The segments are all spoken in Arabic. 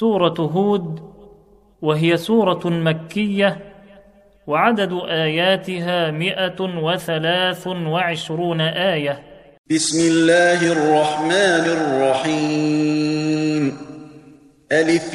سورة هود، وهي سورة مكية، وعدد آياتها 123 آية. بسم الله الرحمن الرحيم. ألف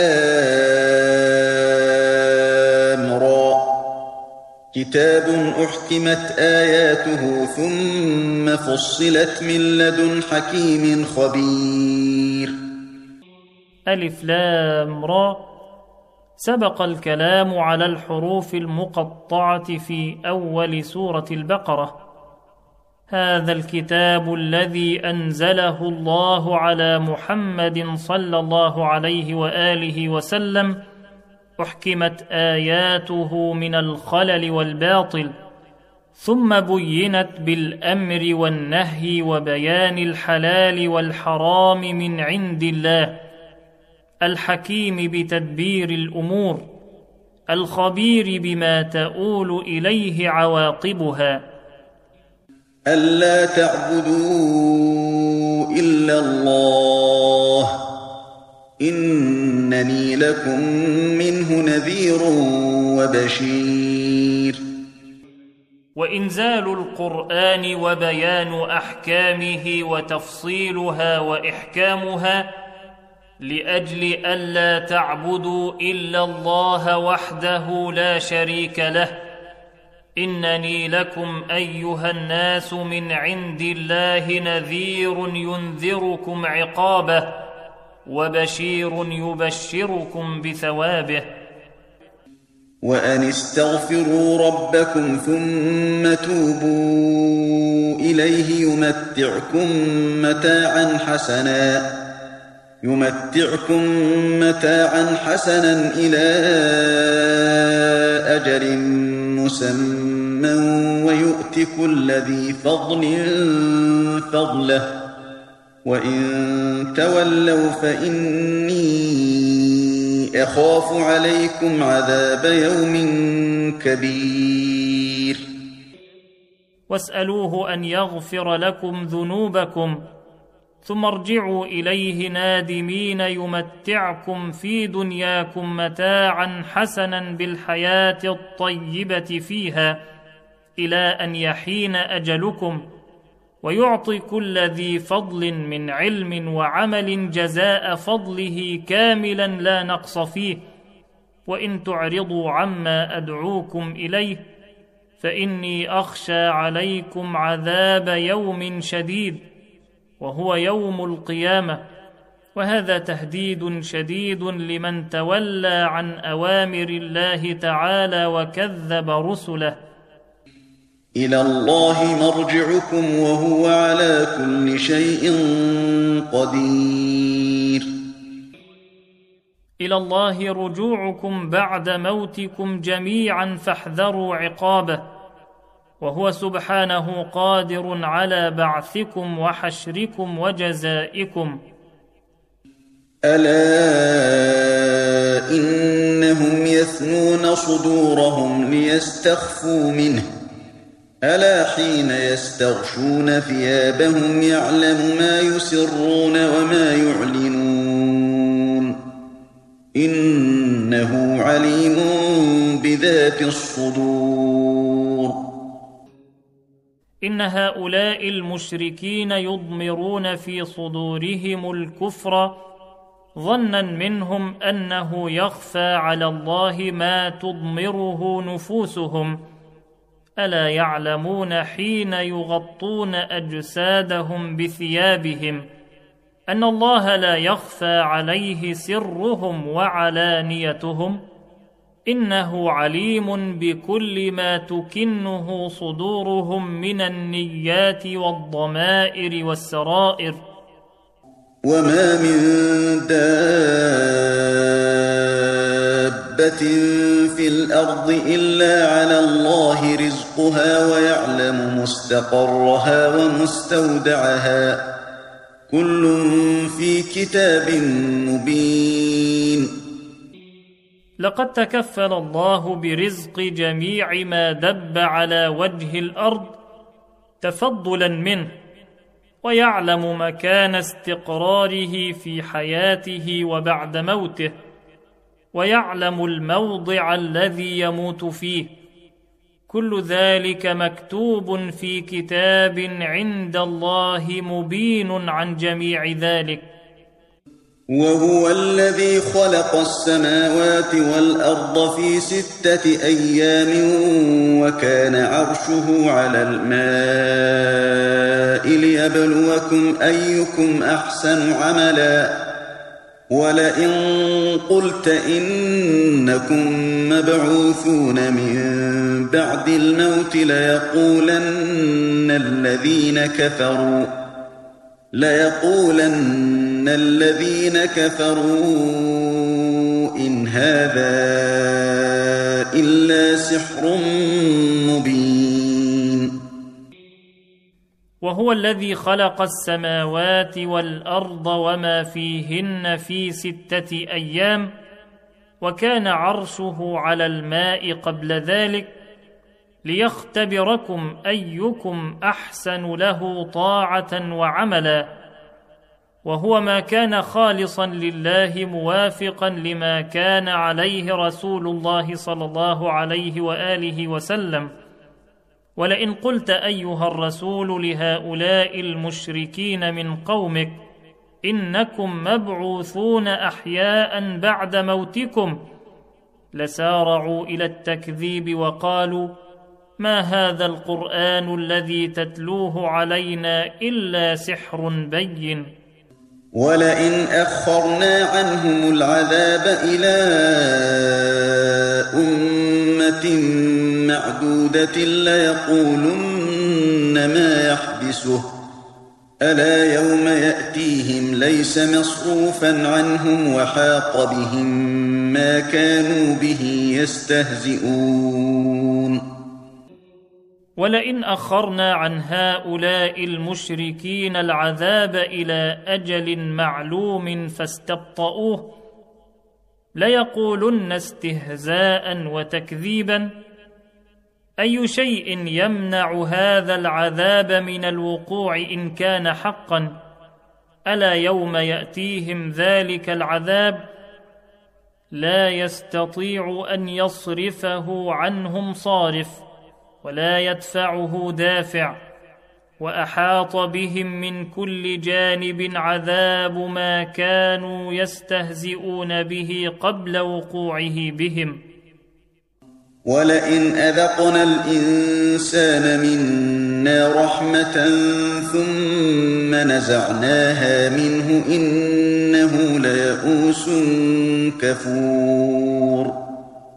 لام را. كتاب أحكمت آياته ثم فصلت من لدن حكيم خبير. ألف لام را. سبق الكلام على الحروف المقطعة في أول سورة البقرة. هذا الكتاب الذي أنزله الله على محمد صلى الله عليه وآله وسلم أحكمت آياته من الخلل والباطل، ثم بينت بالأمر والنهي وبيان الحلال والحرام من عند الله الحكيم بتدبير الأمور، الخبير بما تؤول إليه عواقبها. ألا تعبدوا إلا الله إنني لكم منه نذير وبشير. وإنزال القرآن وبيان أحكامه وتفصيلها وإحكامها لأجل ألا تعبدوا إلا الله وحده لا شريك له. إنني لكم أيها الناس من عند الله نذير ينذركم عقابه وبشير يبشركم بثوابه. وأن استغفروا ربكم ثم توبوا إليه يمتعكم متاعا حسنا إلى أجل مسمى ويؤت كل ذي فضل فضله، وإن تولوا فإني أخاف عليكم عذاب يوم كبير. واسألوه أن يغفر لكم ذنوبكم ثم ارجعوا إليه نادمين يمتعكم في دنياكم متاعا حسنا بالحياة الطيبة فيها إلى أن يحين أجلكم، ويعطي كل ذي فضل من علم وعمل جزاء فضله كاملا لا نقص فيه. وإن تعرضوا عما أدعوكم إليه فإني أخشى عليكم عذاب يوم شديد وهو يوم القيامة، وهذا تهديد شديد لمن تولى عن أوامر الله تعالى وكذب رسله. إلى الله مرجعكم وهو على كل شيء قدير. إلى الله رجوعكم بعد موتكم جميعا فاحذروا عقابه، وهو سبحانه قادر على بعثكم وحشركم وجزائكم. ألا إنهم يثنون صدورهم ليستخفوا منه، ألا حين يستغشون ثيابهم يعلم ما يسرون وما يعلنون إنه عليم بذات الصدور. إن هؤلاء المشركين يضمرون في صدورهم الكفر ظنا منهم أنه يخفى على الله ما تضمره نفوسهم. ألا يعلمون حين يغطون أجسادهم بثيابهم أن الله لا يخفى عليه سرهم وعلانيتهم؟ إنه عليم بكل ما تكنه صدورهم من النيات والضمائر والسرائر. وما من دابة في الأرض إلا على الله رزقها ويعلم مستقرها ومستودعها كل في كتاب مبين. لقد تكفل الله برزق جميع ما دب على وجه الأرض تفضلا منه، ويعلم مكان استقراره في حياته وبعد موته، ويعلم الموضع الذي يموت فيه. كل ذلك مكتوب في كتاب عند الله مبين عن جميع ذلك. وهو الذي خلق السماوات والأرض في 6 أيام وكان عرشه على الماء ليبلوكم أيكم أحسن عملا ولئن قلت إنكم مبعوثون من بعد الموت ليقولن الذين كفروا إن هذا إلا سحر مبين. وهو الذي خلق السماوات والأرض وما فيهن في 6 أيام وكان عرشه على الماء قبل ذلك ليختبركم أيكم أحسن له طاعة وعملا، وهو ما كان خالصا لله موافقا لما كان عليه رسول الله صلى الله عليه وآله وسلم. ولئن قلت أيها الرسول لهؤلاء المشركين من قومك إنكم مبعوثون أحياء بعد موتكم لسارعوا إلى التكذيب وقالوا ما هذا القرآن الذي تتلوه علينا إلا سحر بين. ولئن أخرنا عنهم العذاب إلى أمة معدودة ليقولن ما يحبسه ألا يوم يأتيهم ليس مصروفا عنهم وحاق بهم ما كانوا به يستهزئون. ولئن أخرنا عن هؤلاء المشركين العذاب إلى أجل معلوم فاستبطؤوه ليقولن استهزاء وتكذيبا أي شيء يمنع هذا العذاب من الوقوع إن كان حقا؟ ألا يوم يأتيهم ذلك العذاب لا يستطيع أن يصرفه عنهم صارف ولا يدفعه دافع، وأحاط بهم من كل جانب عذاب ما كانوا يستهزئون به قبل وقوعه بهم. ولئن أذقنا الإنسان منا رحمة ثم نزعناها منه إنه ليئوس كفور.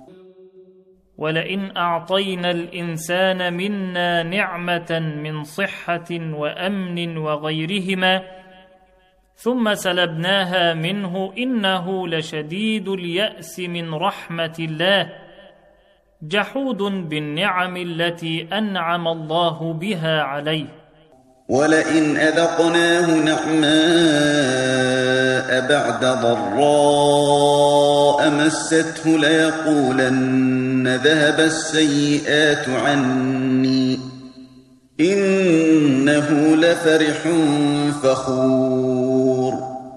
ولئن أعطينا الإنسان منا نعمة من صحة وأمن وغيرهما ثم سلبناها منه إنه لشديد اليأس من رحمة الله جحود بالنعم التي أنعم الله بها عليه. ولئن أذقناه نعماء بعد ضراء مسته ليقولن ذهب السيئات عني إنه لفرح فخور.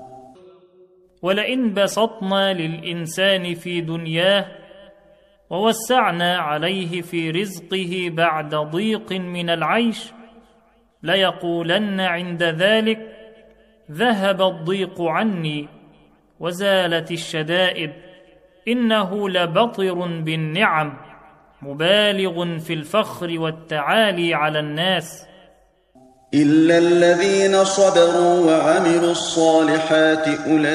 ولئن بسطنا للإنسان في دنياه ووسعنا عليه في رزقه بعد ضيق من العيش ليقولن عند ذلك ذهب الضيق عني وزالت الشدائد إنه لبطر بالنعم مبالغ في الفخر والتعالي على الناس. إلا الذين صبروا وعملوا الصالحات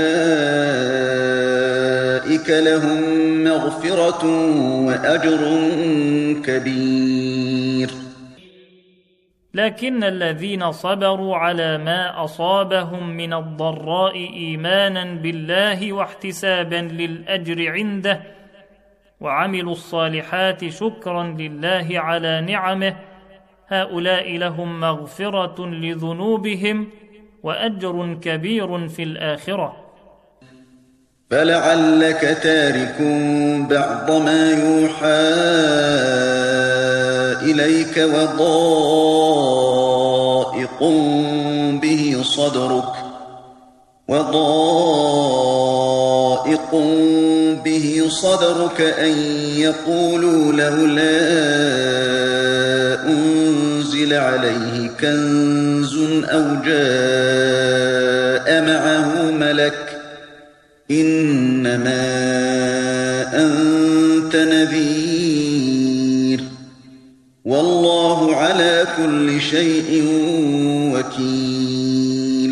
أولئك لهم مغفرة وأجر كبير. لكن الذين صبروا على ما أصابهم من الضراء إيمانا بالله واحتسابا للأجر عنده وعملوا الصالحات شكرا لله على نعمه هؤلاء لهم مغفرة لذنوبهم وأجر كبير في الآخرة. فلعلك تارك بعض ما يوحى إليك وضائق صدرك أن يقولوا لولا أنزل عليه كنز أو جاء معه ملك إنما أنت نذير والله على كل شيء وكيل.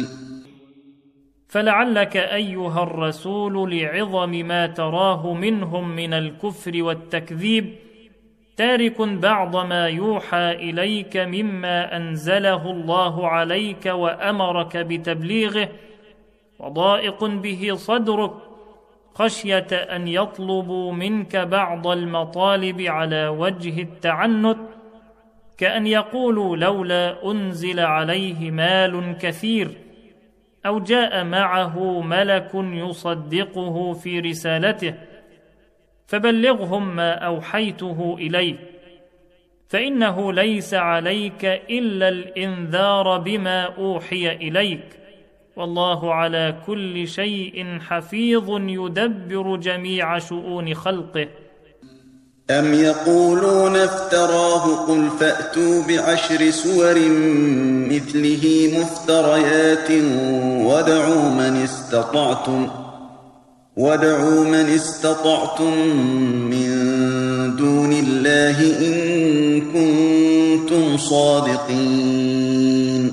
فلعلك أيها الرسول لعظم ما تراه منهم من الكفر والتكذيب تارك بعض ما يوحى إليك مما أنزله الله عليك وأمرك بتبليغه، وضائق به صدرك خشية أن يطلبوا منك بعض المطالب على وجه التعنت، كأن يقولوا لولا أنزل عليه مال كثير أو جاء معه ملك يصدقه في رسالته، فبلغهم ما أوحيته إليك، فإنه ليس عليك إلا الإنذار بما أوحي إليك، والله على كل شيء حفيظ يدبر جميع شؤون خلقه. أم يقولون افتراه قل فأتوا بعشر سور مثله مفتريات وادعوا من استطعتم من دون الله إن كنتم صادقين.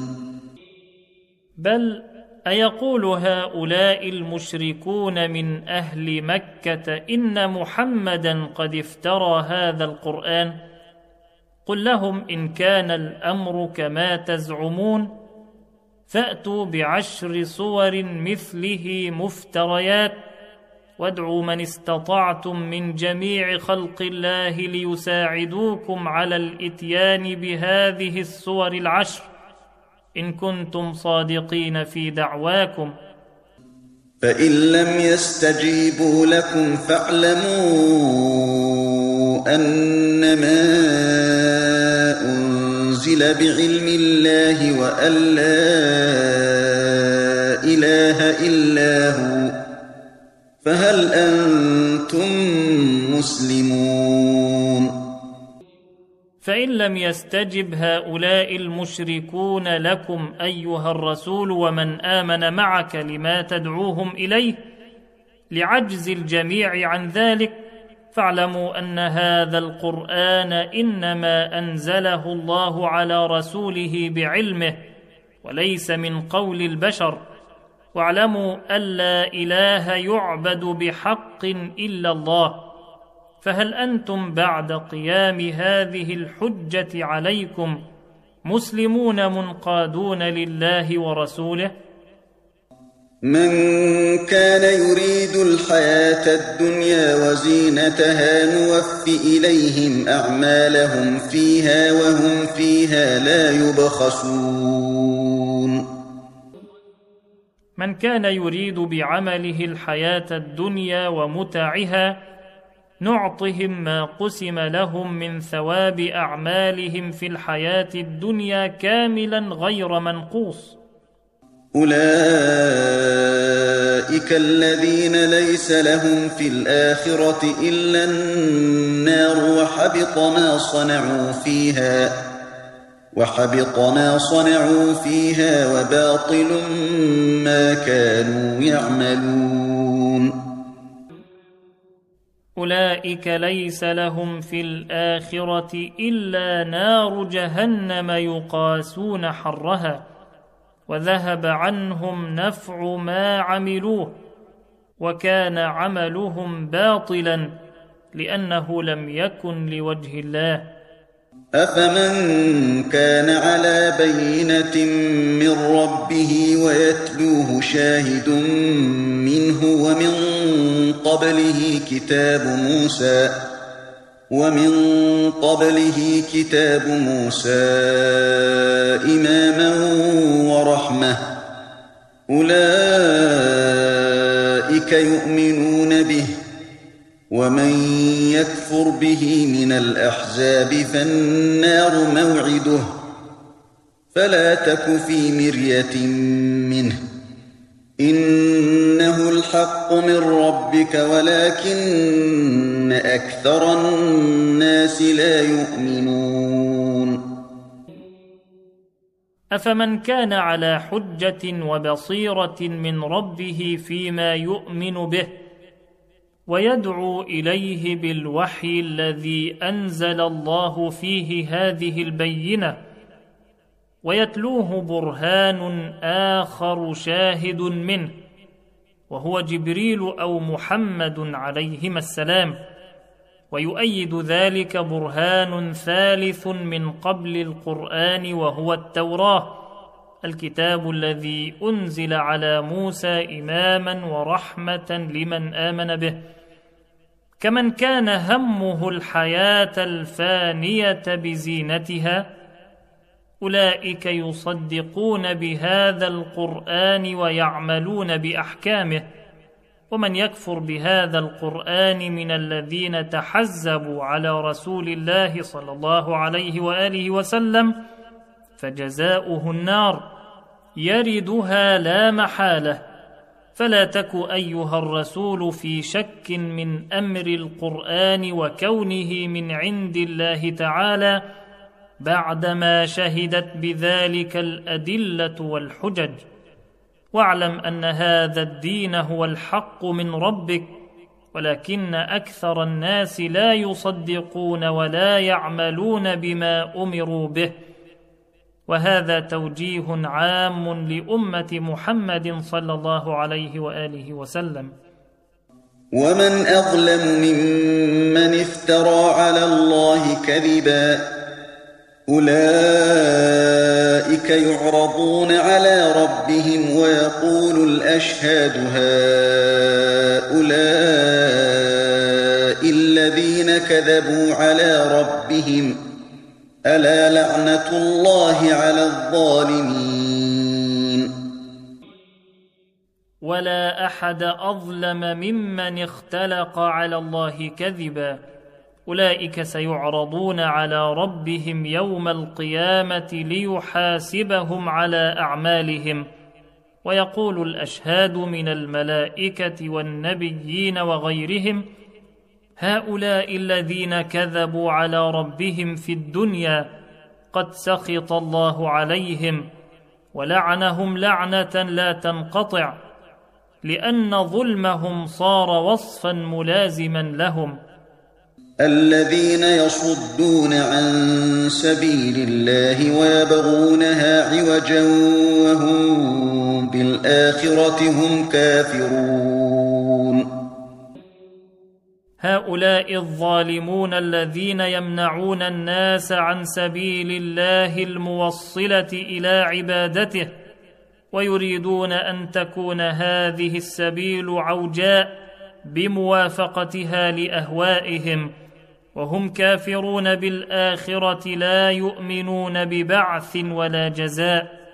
بل أيقول هؤلاء المشركون من أهل مكة إن محمدا قد افترى هذا القرآن؟ قل لهم إن كان الأمر كما تزعمون فأتوا بعشر صور مثله مفتريات وادعوا من استطعتم من جميع خلق الله ليساعدوكم على الإتيان بهذه الصور العشر إن كنتم صادقين في دعواكم. فإن لم يستجيبوا لكم فاعلموا أنما أنزل بعلم الله وأن لا إله إلا هو فهل أنتم مسلمون؟ فإن لم يستجب هؤلاء المشركون لكم أيها الرسول ومن آمن معك لما تدعوهم إليه لعجز الجميع عن ذلك، فاعلموا أن هذا القرآن إنما أنزله الله على رسوله بعلمه وليس من قول البشر، واعلموا أن لا إله يعبد بحق إلا الله. فهل أنتم بعد قيام هذه الحجة عليكم مسلمون منقادون لله ورسوله؟ من كان يريد الحياة الدنيا وزينتها نوف إليهم أعمالهم فيها وهم فيها لا يبخسون. من كان يريد بعمله الحياة الدنيا ومتعها نعطهم ما قسم لهم من ثواب أعمالهم في الحياة الدنيا كاملا غير منقوص. أولئك الذين ليس لهم في الآخرة إلا النار وحبط ما صنعوا فيها وباطل ما كانوا يعملون. أولئك ليس لهم في الآخرة إلا نار جهنم يقاسون حرها وذهب عنهم نفع ما عملوه وكان عملهم باطلا لأنه لم يكن لوجه الله. أفمن كان على بينة من ربه ويتلوه شاهد منه ومن قبله كتاب موسى إماما ورحمة أولئك يؤمنون به ومن يكفر به من الأحزاب فالنار موعده فلا تك في مرية منه إنه الحق من ربك ولكن أكثر الناس لا يؤمنون أفمن كان على حجة وبصيرة من ربه فيما يؤمن به ويدعو إليه بالوحي الذي أنزل الله فيه هذه البينة ويتلوه برهان آخر شاهد منه وهو جبريل أو محمد عليهما السلام، ويؤيد ذلك برهان ثالث من قبل القرآن وهو التوراة، الكتاب الذي أنزل على موسى إماما ورحمة لمن آمن به. كمن كان همه الحياة الفانية بزينتها أولئك يصدقون بهذا القرآن ويعملون بأحكامه، ومن يكفر بهذا القرآن من الذين تحزبوا على رسول الله صلى الله عليه وآله وسلم فجزاؤه النار يردها لا محالة. فلا تك أيها الرسول في شك من أمر القرآن وكونه من عند الله تعالى بعدما شهدت بذلك الأدلة والحجج، واعلم أن هذا الدين هو الحق من ربك ولكن أكثر الناس لا يصدقون ولا يعملون بما أمروا به. وهذا توجيه عام لأمة محمد صلى الله عليه وآله وسلم. ومن أظلم ممن افترى على الله كذبا أولئك يعرضون على ربهم ويقول الأشهاد هؤلاء الذين كذبوا على ربهم ألا لعنة الله على الظالمين. ولا أحد أظلم ممن اختلق على الله كذبا أولئك سيعرضون على ربهم يوم القيامة ليحاسبهم على أعمالهم، ويقول الأشهاد من الملائكة والنبيين وغيرهم هؤلاء الذين كذبوا على ربهم في الدنيا قد سخط الله عليهم ولعنهم لعنة لا تنقطع، لأن ظلمهم صار وصفا ملازما لهم. الذين يصدون عن سبيل الله ويبغونها عوجا وهم بالآخرة هم كافرون. هؤلاء الظالمون الذين يمنعون الناس عن سبيل الله الموصلة إلى عبادته، ويريدون أن تكون هذه السبيل عوجاء بموافقتها لأهوائهم، وهم كافرون بالآخرة لا يؤمنون ببعث ولا جزاء.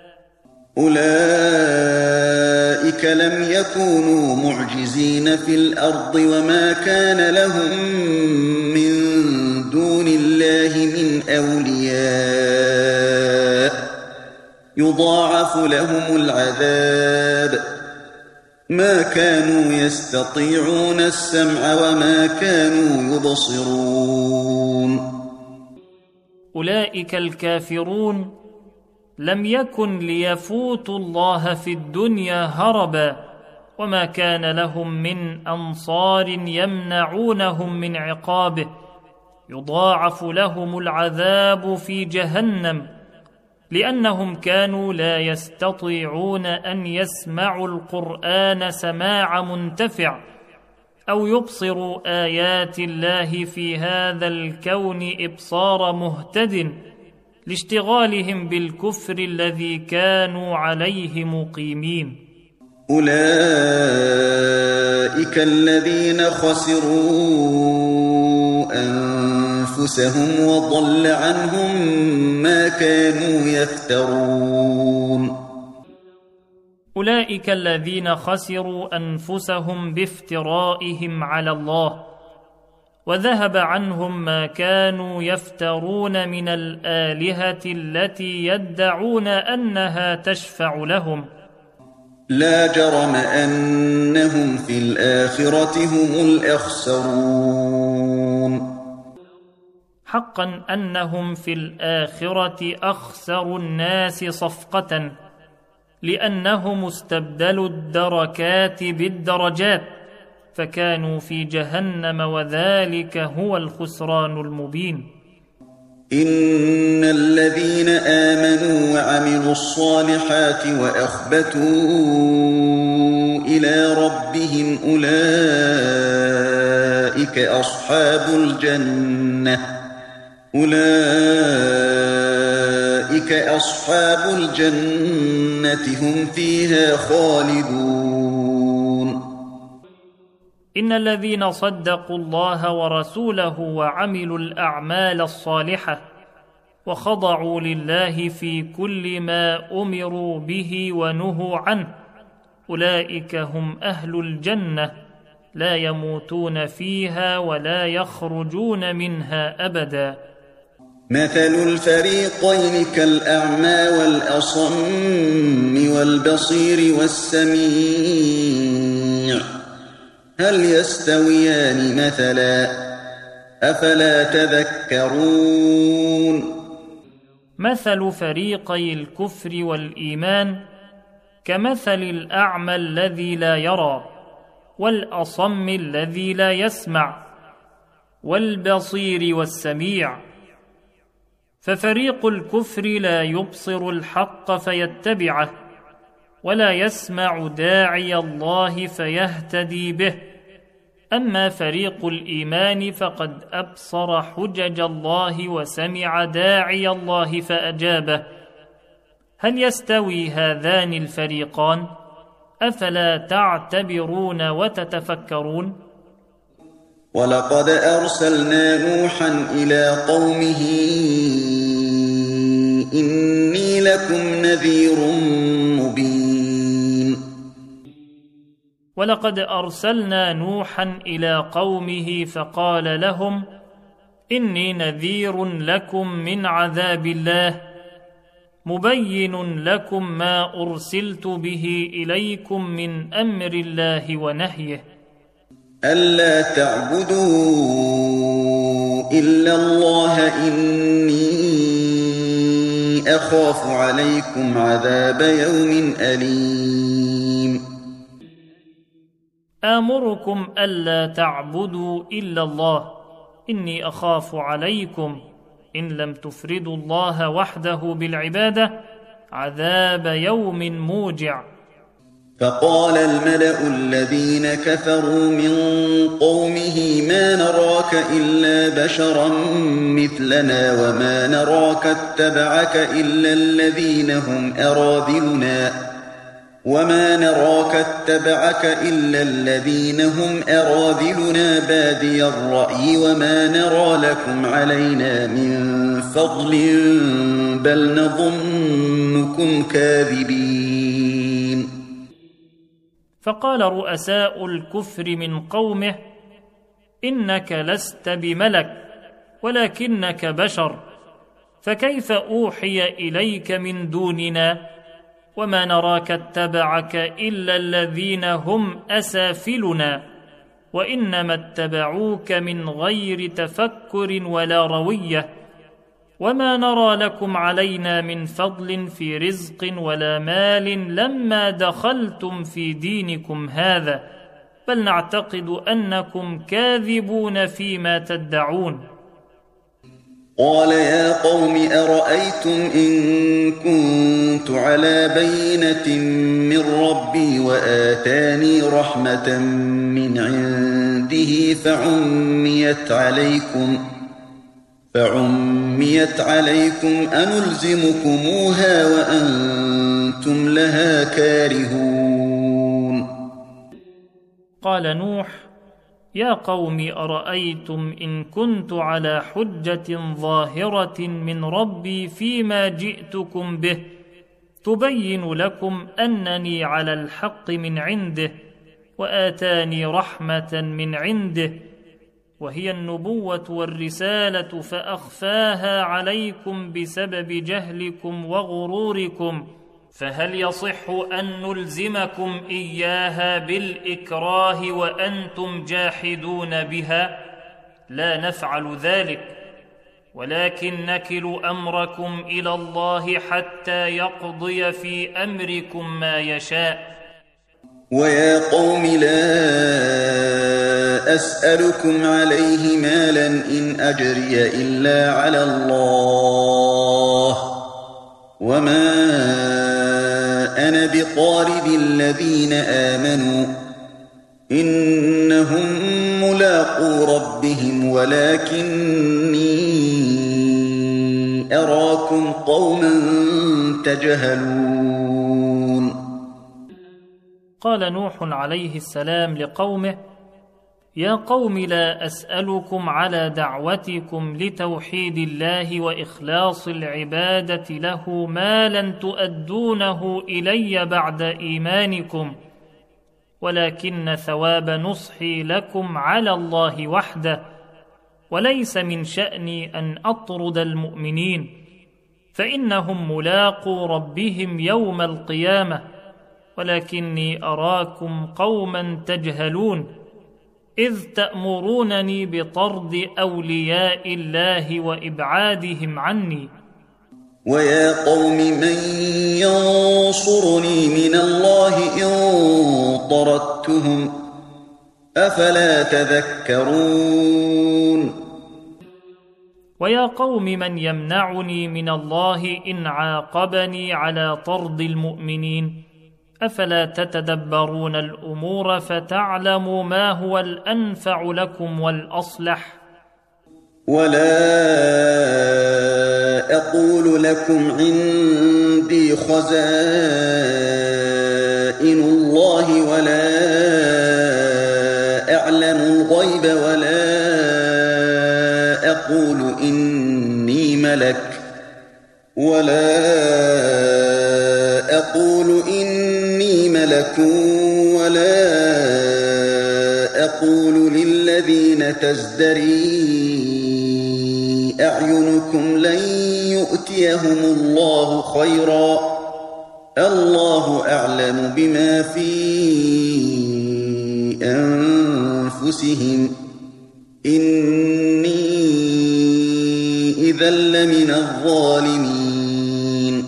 أولئك لم يكونوا معجزين في الأرض وما كان لهم من دون الله من أولياء يضاعف لهم العذاب ما كانوا يستطيعون السمع وما كانوا يبصرون. أولئك الكافرون لم يكن ليفوتوا الله في الدنيا هربا، وما كان لهم من أنصار يمنعونهم من عقابه، يضاعف لهم العذاب في جهنم، لأنهم كانوا لا يستطيعون أن يسمعوا القرآن سماع منتفع أو يبصروا آيات الله في هذا الكون إبصار مهتد، لاشتغالهم بالكفر الذي كانوا عليه مقيمين. أولئك الذين خسروا أنفسهم وضل عنهم ما كانوا يفترون. أولئك الذين خسروا أنفسهم بافترائهم على الله، وذهب عنهم ما كانوا يفترون من الآلهة التي يدعون أنها تشفع لهم. لا جرم أنهم في الآخرة هم الأخسرون. حقا أنهم في الآخرة أخسر الناس صفقة، لأنهم استبدلوا الدركات بالدرجات، فكانوا في جهنم، وذلك هو الخسران المبين. إن الذين آمنوا وعملوا الصالحات وأخبتوا إلى ربهم أولئك أصحاب الجنة هم فيها خالدون. إن الذين صدقوا الله ورسوله وعملوا الأعمال الصالحة وخضعوا لله في كل ما أمروا به ونهوا عنه أولئك هم أهل الجنة، لا يموتون فيها ولا يخرجون منها أبدا. مثل الفريقين كالأعمى والأصم والبصير والسميع، هل يستويان مثلا؟ أفلا تذكرون. مثل فريقي الكفر والإيمان كمثل الأعمى الذي لا يرى، والأصم الذي لا يسمع، والبصير والسميع. ففريق الكفر لا يبصر الحق فيتبعه، ولا يسمع داعي الله فيهتدي به. أما فريق الإيمان فقد أبصر حجج الله وسمع داعي الله فأجابه. هل يستوي هذان الفريقان؟ أفلا تعتبرون وتتفكرون؟ ولقد أرسلنا نوحا إلى قومه إني لكم نذير مبين. ولقد أرسلنا نوحا إلى قومه فقال لهم إني نذير لكم من عذاب الله مبين لكم ما أرسلت به إليكم من أمر الله ونهيه، ألا تعبدوا إلا الله إني أخاف عليكم عذاب يوم أليم. آمركم ألا تعبدوا إلا الله إني أخاف عليكم إن لم تفردوا الله وحده بالعبادة عذاب يوم موجع. فقال الملأ الذين كفروا من قومه ما نراك إلا بشرا مثلنا وما نراك اتبعك إلا الذين هم أراذلنا بادي الرأي وما نرى لكم علينا من فضل بل نظنكم كاذبين. فقال رؤساء الكفر من قومه إنك لست بملك ولكنك بشر، فكيف أوحي إليك من دوننا وما نراك اتبعك إلا الذين هم أسافلنا وإنما اتبعوك من غير تفكر ولا روية وما نرى لكم علينا من فضل في رزق ولا مال لما دخلتم في دينكم هذا بل نعتقد أنكم كاذبون فيما تدعون. قال يا قوم أرأيتم إن كنت على بينة من ربي وآتاني رحمة من عنده فعميت عليكم أنلزمكموها وأنتم لها كارهون. قال نوح يا قوم أرأيتم إن كنت على حجة ظاهرة من ربي فيما جئتكم به تبين لكم أنني على الحق من عنده وآتاني رحمة من عنده وهي النبوة والرسالة، فأخفاها عليكم بسبب جهلكم وغروركم، فهل يصح أن نلزمكم إياها بالإكراه وأنتم جاحدون بها؟ لا نفعل ذلك، ولكن نكل أمركم إلى الله حتى يقضي في أمركم ما يشاء. ويا قوم لا أسألكم عليه مالا إن أجري إلا على الله، وما أنا بطارد الذين آمنوا، إنهم ملاقو ربهم ولكني أراكم قوما تجهلون. قال نوح عليه السلام لقومه: يا قوم لا أسألكم على دعوتكم لتوحيد الله وإخلاص العبادة له مالا تؤدونه إلي بعد إيمانكم، ولكن ثواب نصحي لكم على الله وحده، وليس من شأني أن أطرد المؤمنين، فإنهم ملاقو ربهم يوم القيامة، ولكني أراكم قوما تجهلون، إذ تأمرونني بطرد أولياء الله وإبعادهم عني. ويا قوم من ينصرني من الله إن طردتهم، أفلا تذكرون. ويا قوم من يمنعني من الله إن عاقبني على طرد المؤمنين، أفلا تتدبرون الأمور فتعلموا ما هو الأنفع لكم والأصلح. ولا أقول لكم عندي خزائن الله ولا أعلم الغيب ولا أقول إني ملك ولا أقول للذين تزدري أعينكم لن يؤتيهم الله خيرا، الله أعلم بما في أنفسهم، إني إذا لمن الظالمين.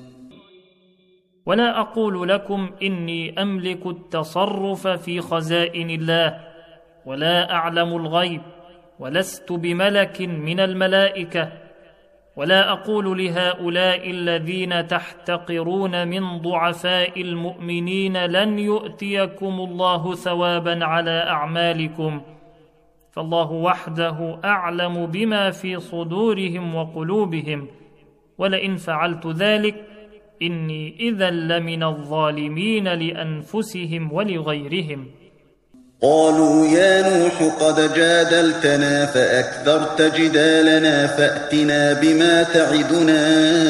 ولا أقول لكم إني أملك التصرف في خزائن الله، ولا أعلم الغيب، ولست بملك من الملائكة، ولا أقول لهؤلاء الذين تحتقرون من ضعفاء المؤمنين لن يؤتيكم الله ثوابا على أعمالكم، فالله وحده أعلم بما في صدورهم وقلوبهم، ولئن فعلت ذلك إني إذا لمن الظالمين لأنفسهم ولغيرهم. قالوا يا نوح قد جادلتنا فأكثرت جدالنا فأتنا بما تعدنا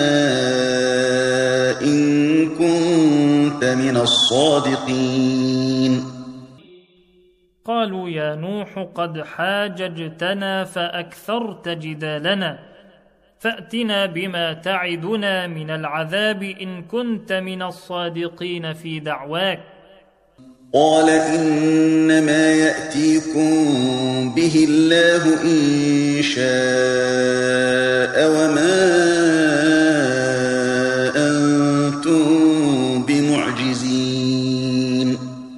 إن كنت من الصادقين. قالوا يا نوح قد حاججتنا فأكثرت جدالنا، فأتنا بما تعدنا من العذاب إن كنت من الصادقين في دعواك. قال إنما يأتيكم به الله إن شاء وما أنتم بمعجزين.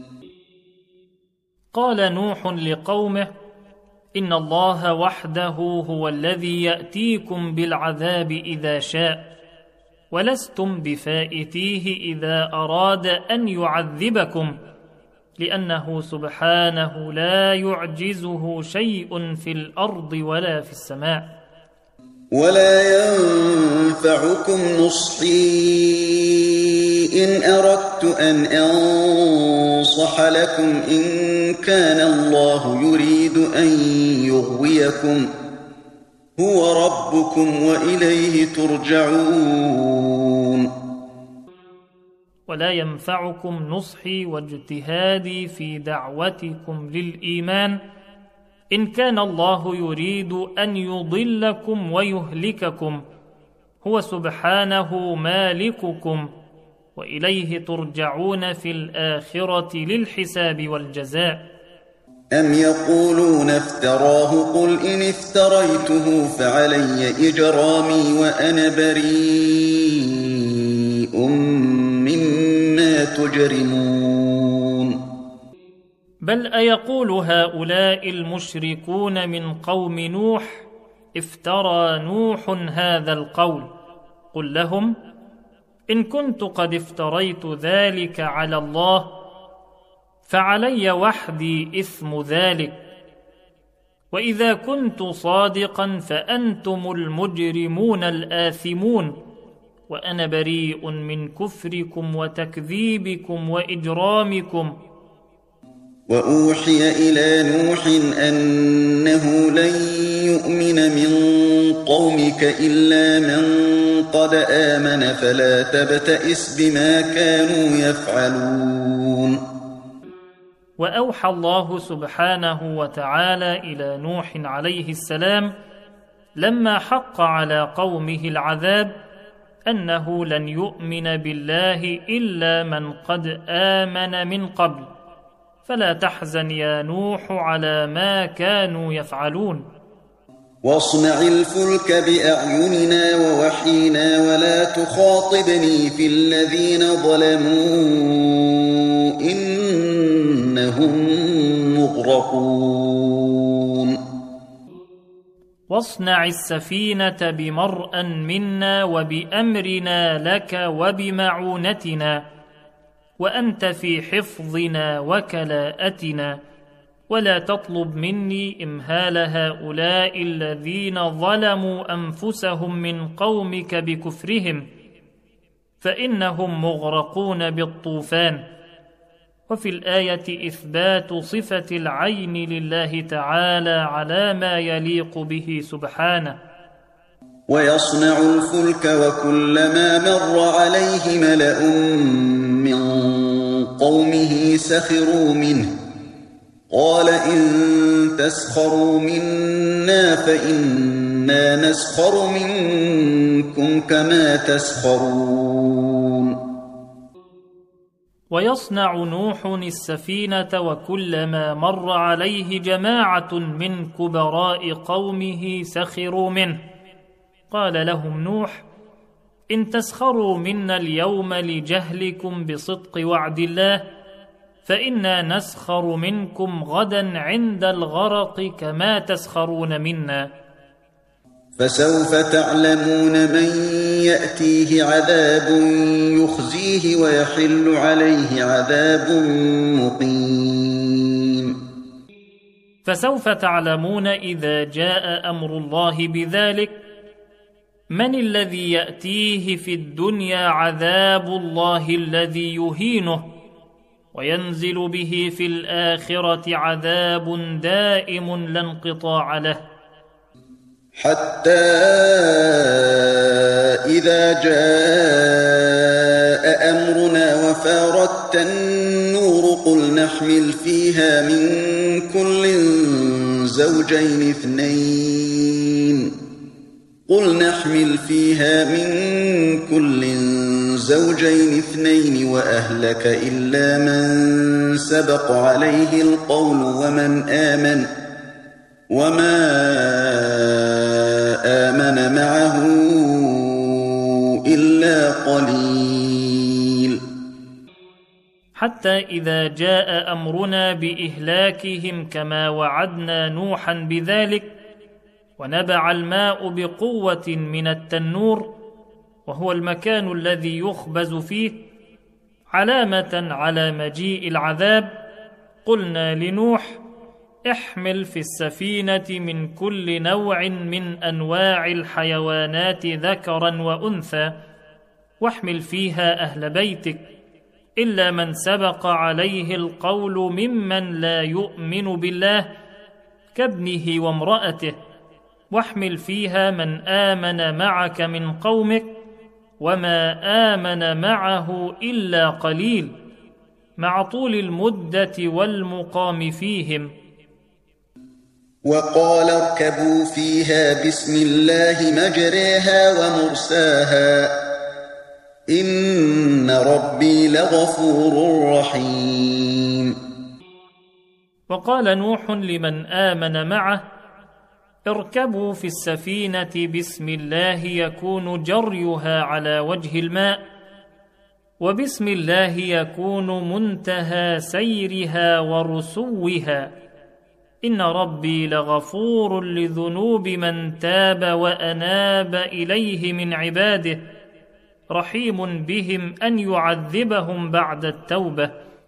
قال نوح لقومه: إن الله وحده هو الذي يأتيكم بالعذاب إذا شاء، ولستم بفائتيه إذا أراد أن يعذبكم، لأنه سبحانه لا يعجزه شيء في الأرض ولا في السماء. ولا ينفعكم نصحي إن أردت أن أنصح لكم إن كان الله يريد أن يغويكم، هو ربكم وإليه ترجعون. ولا ينفعكم نصحي واجتهادي في دعوتكم للإيمان إن كان الله يريد أن يضلكم ويهلككم، هو سبحانه مالككم، وإليه ترجعون في الآخرة للحساب والجزاء. أم يقولون افتراه قل إن افتريته فعلي إجرامي وأنا بريء مما تجرمون. بل أيقول هؤلاء المشركون من قوم نوح افترى نوح هذا القول؟ قل لهم إن كنت قد افتريت ذلك على الله فعلي وحدي إثم ذلك، وإذا كنت صادقا فأنتم المجرمون الآثمون، وأنا بريء من كفركم وتكذيبكم وإجرامكم. وأوحي إلى نوح أنه لن يؤمن من قومك إلا من قد آمن فلا تبتئس بما كانوا يفعلون. وأوحى الله سبحانه وتعالى إلى نوح عليه السلام لما حق على قومه العذاب أنه لن يؤمن بالله إلا من قد آمن من قبل، فلا تحزن يا نوح على ما كانوا يفعلون. واصنع الفلك بأعيننا ووحينا ولا تخاطبني في الذين ظلموا إنهم مغرقون. واصنع السفينة بمرء منا وبأمرنا لك وبمعونتنا، وأنت في حفظنا وكلاءتنا، ولا تطلب مني إمهال هؤلاء الذين ظلموا أنفسهم من قومك بكفرهم، فإنهم مغرقون بالطوفان. وفي الآية إثبات صفة العين لله تعالى على ما يليق به سبحانه. ويصنع الفلك وكلما مر عليه ملأ من قومه سخروا منه قال إن تسخروا منا فإنا نسخر منكم كما تسخرون. ويصنع نوح السفينة وكلما مر عليه جماعة من كبراء قومه سخروا منه قال لهم نوح إن تسخروا منا اليوم لجهلكم بصدق وعد الله فإنا نسخر منكم غدا عند الغرق كما تسخرون منا. فسوف تعلمون من يأتيه عذاب يخزيه ويحل عليه عذاب مقيم. فسوف تعلمون إذا جاء أمر الله بذلك من الذي يأتيه في الدنيا عذاب الله الذي يهينه وينزل به في الآخرة عذاب دائم لا انقطاع له. حتى إذا جاء أمرنا وفارت النور قل نحمل فيها من كل زوجين اثنين وأهلك إلا من سبق عليه القول وما آمن معه إلا قليل. حتى إذا جاء أمرنا بإهلاكهم كما وعدنا نوحا بذلك ونبع الماء بقوة من التنور وهو المكان الذي يخبز فيه علامة على مجيء العذاب قلنا لنوح احمل في السفينة من كل نوع من أنواع الحيوانات ذكرا وأنثى واحمل فيها أهل بيتك إلا من سبق عليه القول ممن لا يؤمن بالله كابنه وامرأته واحمل فيها من آمن معك من قومك وما آمن معه إلا قليل مع طول المدة والمقام فيهم. وقال اركبوا فيها بسم الله مجريها ومرساها إن ربي لغفور رحيم. وقال نوح لمن آمن معه اركبوا في السفينة بسم الله يكون جريها على وجه الماء وبسم الله يكون منتهى سيرها ورسوها إن ربي لغفور لذنوب من تاب وأناب إليه من عباده رحيم بهم أن يعذبهم بعد التوبة.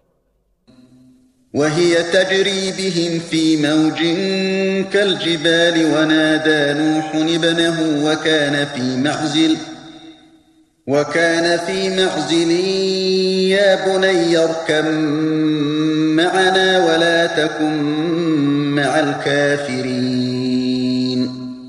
وهي تجري بهم في موج كالجبال ونادى نوح ابنه وكان في معزل يا بني اركب معنا ولا تكن مع الكافرين.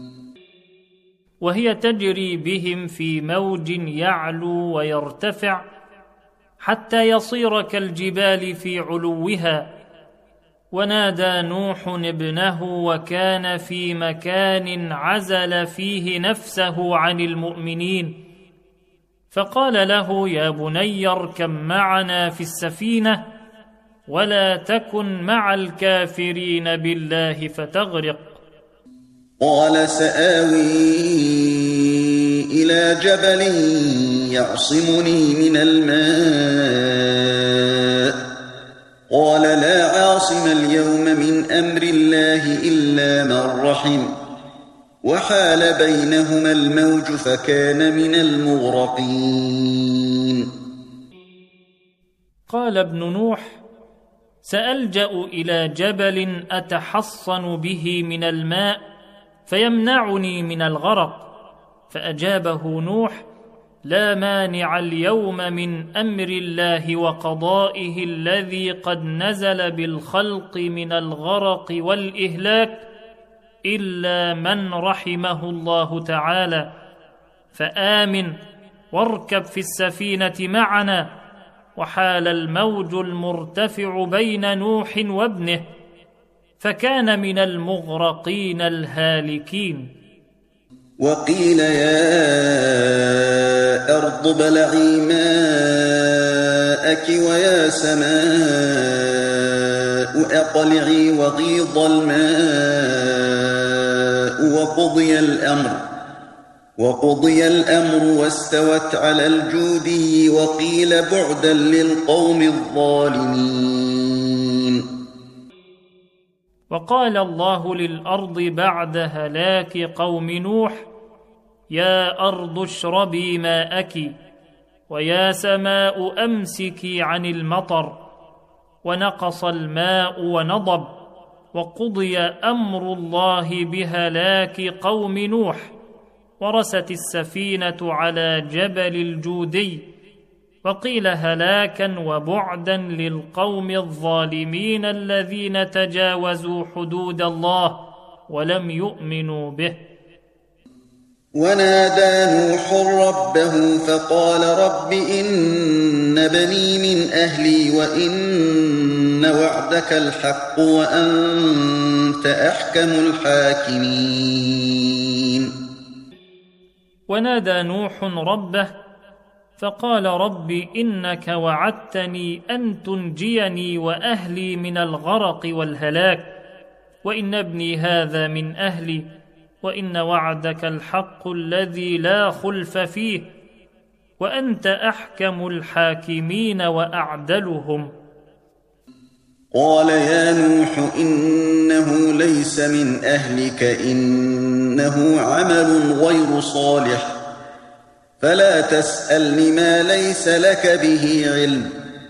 وهي تجري بهم في موج يعلو ويرتفع حتى يصير كالجبال في علوها. ونادى نوح ابنه وكان في مكان عزل فيه نفسه عن المؤمنين فقال له يا بني اركب معنا في السفينة ولا تكن مع الكافرين بالله فتغرق. قال سآوي إلى جبل يعصمني من الماء قال لا عاصم اليوم من أمر الله إلا من رحم وحال بينهما الموج فكان من المغرقين. قال ابن نوح سألجأ إلى جبل أتحصن به من الماء فيمنعني من الغرق. فأجابه نوح لا مانع اليوم من أمر الله وقضائه الذي قد نزل بالخلق من الغرق والإهلاك إلا من رحمه الله تعالى فآمن واركب في السفينة معنا. وحال الموج المرتفع بين نوح وابنه فكان من المغرقين الهالكين. وقيل يا أرض ابلعي ماءك ويا سماء أقلعي وغيض الماء وقضي الأمر واستوت على الجودي وقيل بعدا للقوم الظالمين. وقال الله للأرض بعد هلاك قوم نوح يا أرض اشربي ماءك ويا سماء أمسكي عن المطر. ونقص الماء ونضب وقضي أمر الله بهلاك قوم نوح ورست السفينة على جبل الجودي. وقيل هلاكا وبعدا للقوم الظالمين الذين تجاوزوا حدود الله ولم يؤمنوا به. ونادى نوح ربه فقال رب إن بني من أهلي وإن وعدك الحق وأنت أحكم الحاكمين. ونادى نوح ربه فقال رب إنك وعدتني أن تنجيني وأهلي من الغرق والهلاك وإن ابني هذا من أهلي وإن وعدك الحق الذي لا خلف فيه وأنت أحكم الحاكمين وأعدلهم. قال يا نوح إنه ليس من أهلك إنه عمل غير صالح فلا تسألني ما ليس لك به علم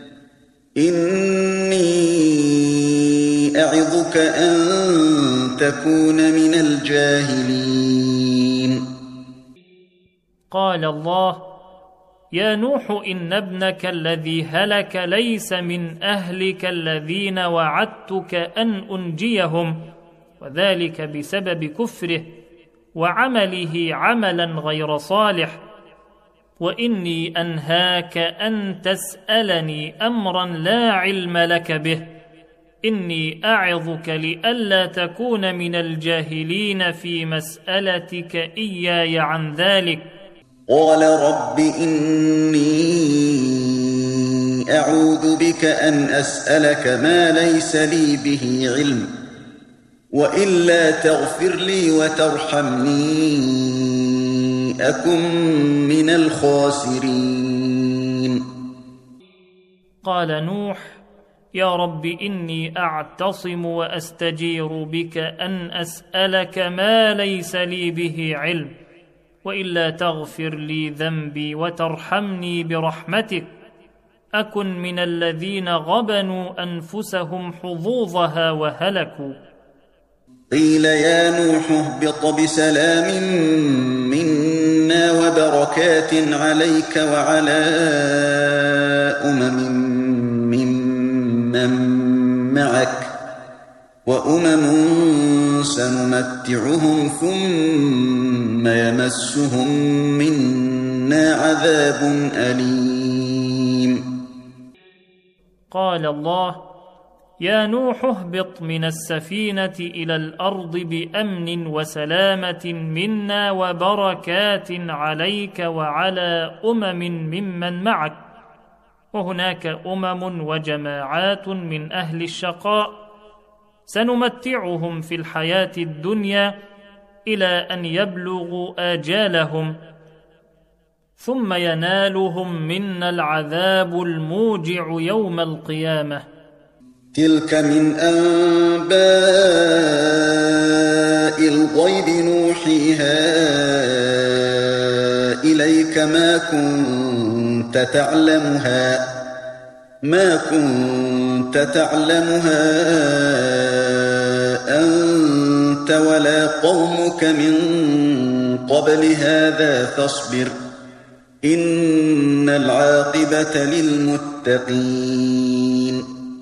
إني أعظك أن تكون من الجاهلين. قال الله يا نوح إن ابنك الذي هلك ليس من أهلك الذين وعدتك أن أنجيهم وذلك بسبب كفره وعمله عملا غير صالح وإني أنهاك أن تسألني أمرا لا علم لك به إني أعظك لئلا تكون من الجاهلين في مسألتك إياي عن ذلك. قال رب إني أعوذ بك أن أسألك ما ليس لي به علم، وإلا تغفر لي وترحمني أكن من الخاسرين. قال نوح: يا رب إني أعتصم وأستجير بك أن أسألك ما ليس لي به علم، وإلا تغفر لي ذنبي وترحمني برحمتك أكن من الذين غبنوا أنفسهم حظوظها وهلكوا. قيل يا نوح اهبط بسلام منا وبركات عليك وعلى ممن معك، وأمم سنمتعهم ثم يمسهم منا عذاب أليم. قال الله: يا نوح اهبط من السفينة إلى الأرض بأمن وسلامة منا وبركات عليك وعلى ممن معك، وهناك وجماعات من أهل الشقاء سنمتعهم في الحياة الدنيا إلى أن يبلغوا آجالهم، ثم ينالهم منا العذاب الموجع يوم القيامة. تلك من أنباء الغيب نوحيها إليك ما كنت تعلمها أنت ولا قومك من قبل هذا فاصبر إن العاقبة للمتقين.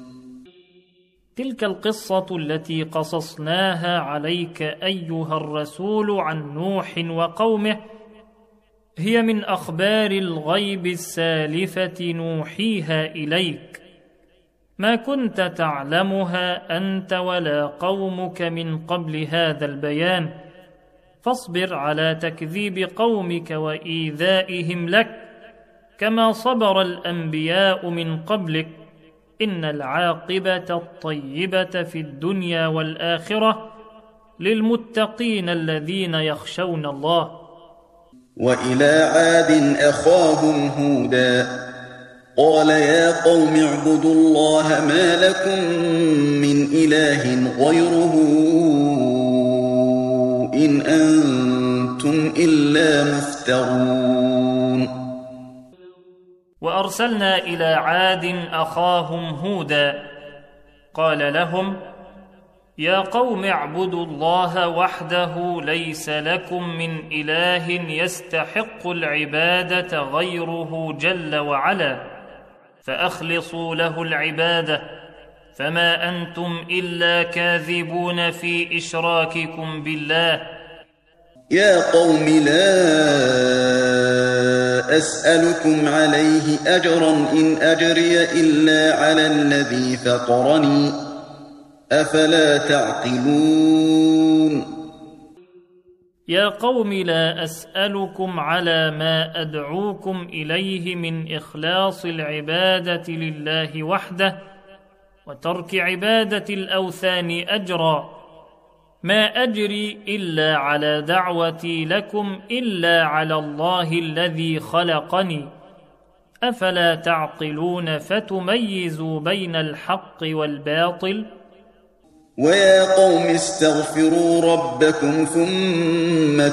تلك القصة التي قصصناها عليك أيها الرسول عن نوح وقومه هي من أخبار الغيب السالفة نوحيها إليك، ما كنت تعلمها أنت ولا قومك من قبل هذا البيان، فاصبر على تكذيب قومك وإيذائهم لك كما صبر الأنبياء من قبلك، إن العاقبة الطيبة في الدنيا والآخرة للمتقين الذين يخشون الله. وإلى عاد أخاهم هودا قال يا قوم اعبدوا الله ما لكم من إله غيره إن أنتم إلا مفترون. وأرسلنا إلى عاد أخاهم هودا قال لهم: يا قوم اعبدوا الله وحده ليس لكم من إله يستحق العبادة غيره جل وعلا، فأخلصوا له العبادة، فما أنتم إلا كاذبون في إشراككم بالله. يا قوم لا أسألكم عليه أجرا إن أجري إلا على الذي فطرني أفلا تعقلون. يا قوم لا أسألكم على ما أدعوكم إليه من إخلاص العبادة لله وحده وترك عبادة الأوثان أجرا، ما أجري إلا على دعوتي لكم إلا على الله الذي خلقني، أفلا تعقلون فتميزوا بين الحق والباطل. ويا قوم استغفروا ربكم ثم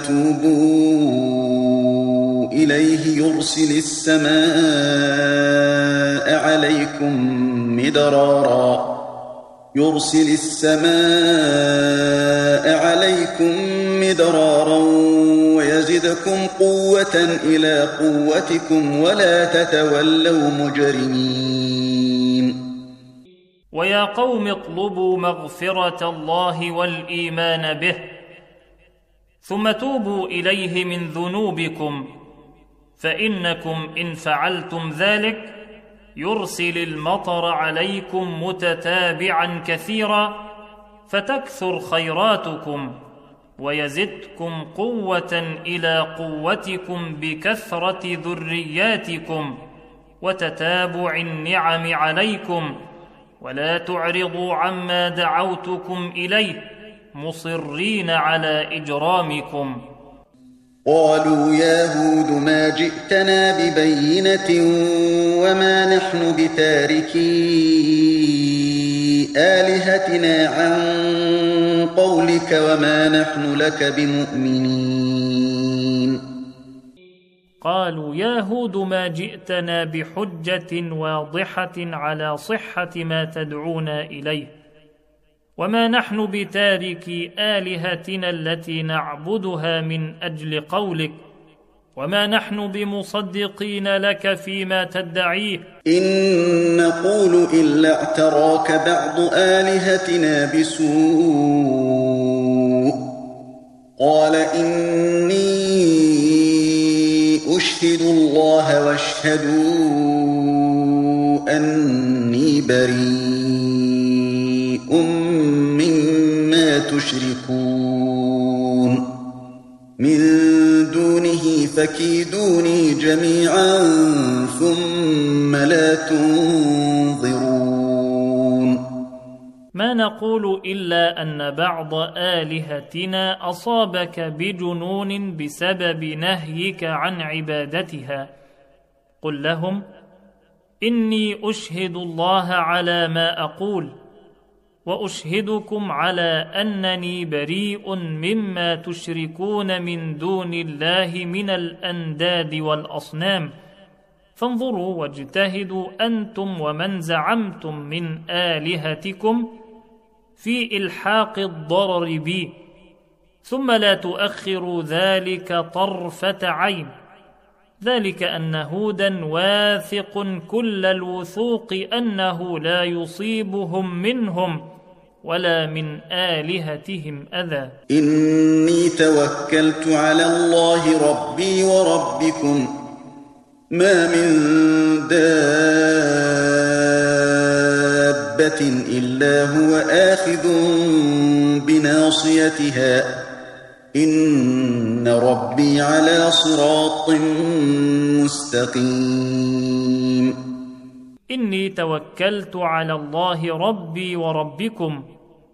توبوا إليه يرسل السماء عليكم مدرارا ويزدكم قوة إلى قوتكم ولا تتولوا مجرمين. ويا قوم اطلبوا مغفرة الله والإيمان به، ثم توبوا إليه من ذنوبكم، فإنكم إن فعلتم ذلك يرسل المطر عليكم متتابعا كثيرا فتكثر خيراتكم ويزدكم قوة إلى قوتكم بكثرة ذرياتكم وتتابع النعم عليكم، ولا تعرضوا عما دعوتكم إليه مصرين على إجرامكم. قالوا يا هود ما جئتنا ببينة وما نحن بتاركي آلهتنا عن قولك وما نحن لك بمؤمنين. قالوا يا هود ما جئتنا بحجة واضحة على صحة ما تدعونا إليه، وما نحن بتاركي آلهتنا التي نعبدها من أجل قولك، وما نحن بمصدقين لك فيما تدعيه. إن نقول إلا اعتراك بعض آلهتنا بسوء. قال إني أشهد الله واشهدوا أني بريء مما تشركون من دونه فكيدوني جميعا ثم لا تنظرون. ما نقول إلا أن بعض آلهتنا أصابك بجنون بسبب نهيك عن عبادتها. قل لهم إني أشهد الله على ما أقول، وأشهدكم على أنني بريء مما تشركون من دون الله من الأنداد والأصنام، فانظروا واجتهدوا أنتم ومن زعمتم من آلهتكم في إلحاق الضرر بي، ثم لا تؤخروا ذلك طرفة عين. ذلك أن هودا واثق كل الوثوق أنه لا يصيبهم منهم ولا من آلهتهم أذى. إني توكلت على الله ربي وربكم ما من دابة إلا هو آخذ بناصيتها إن ربي على صراط مستقيم. إني توكلت على الله ربي وربكم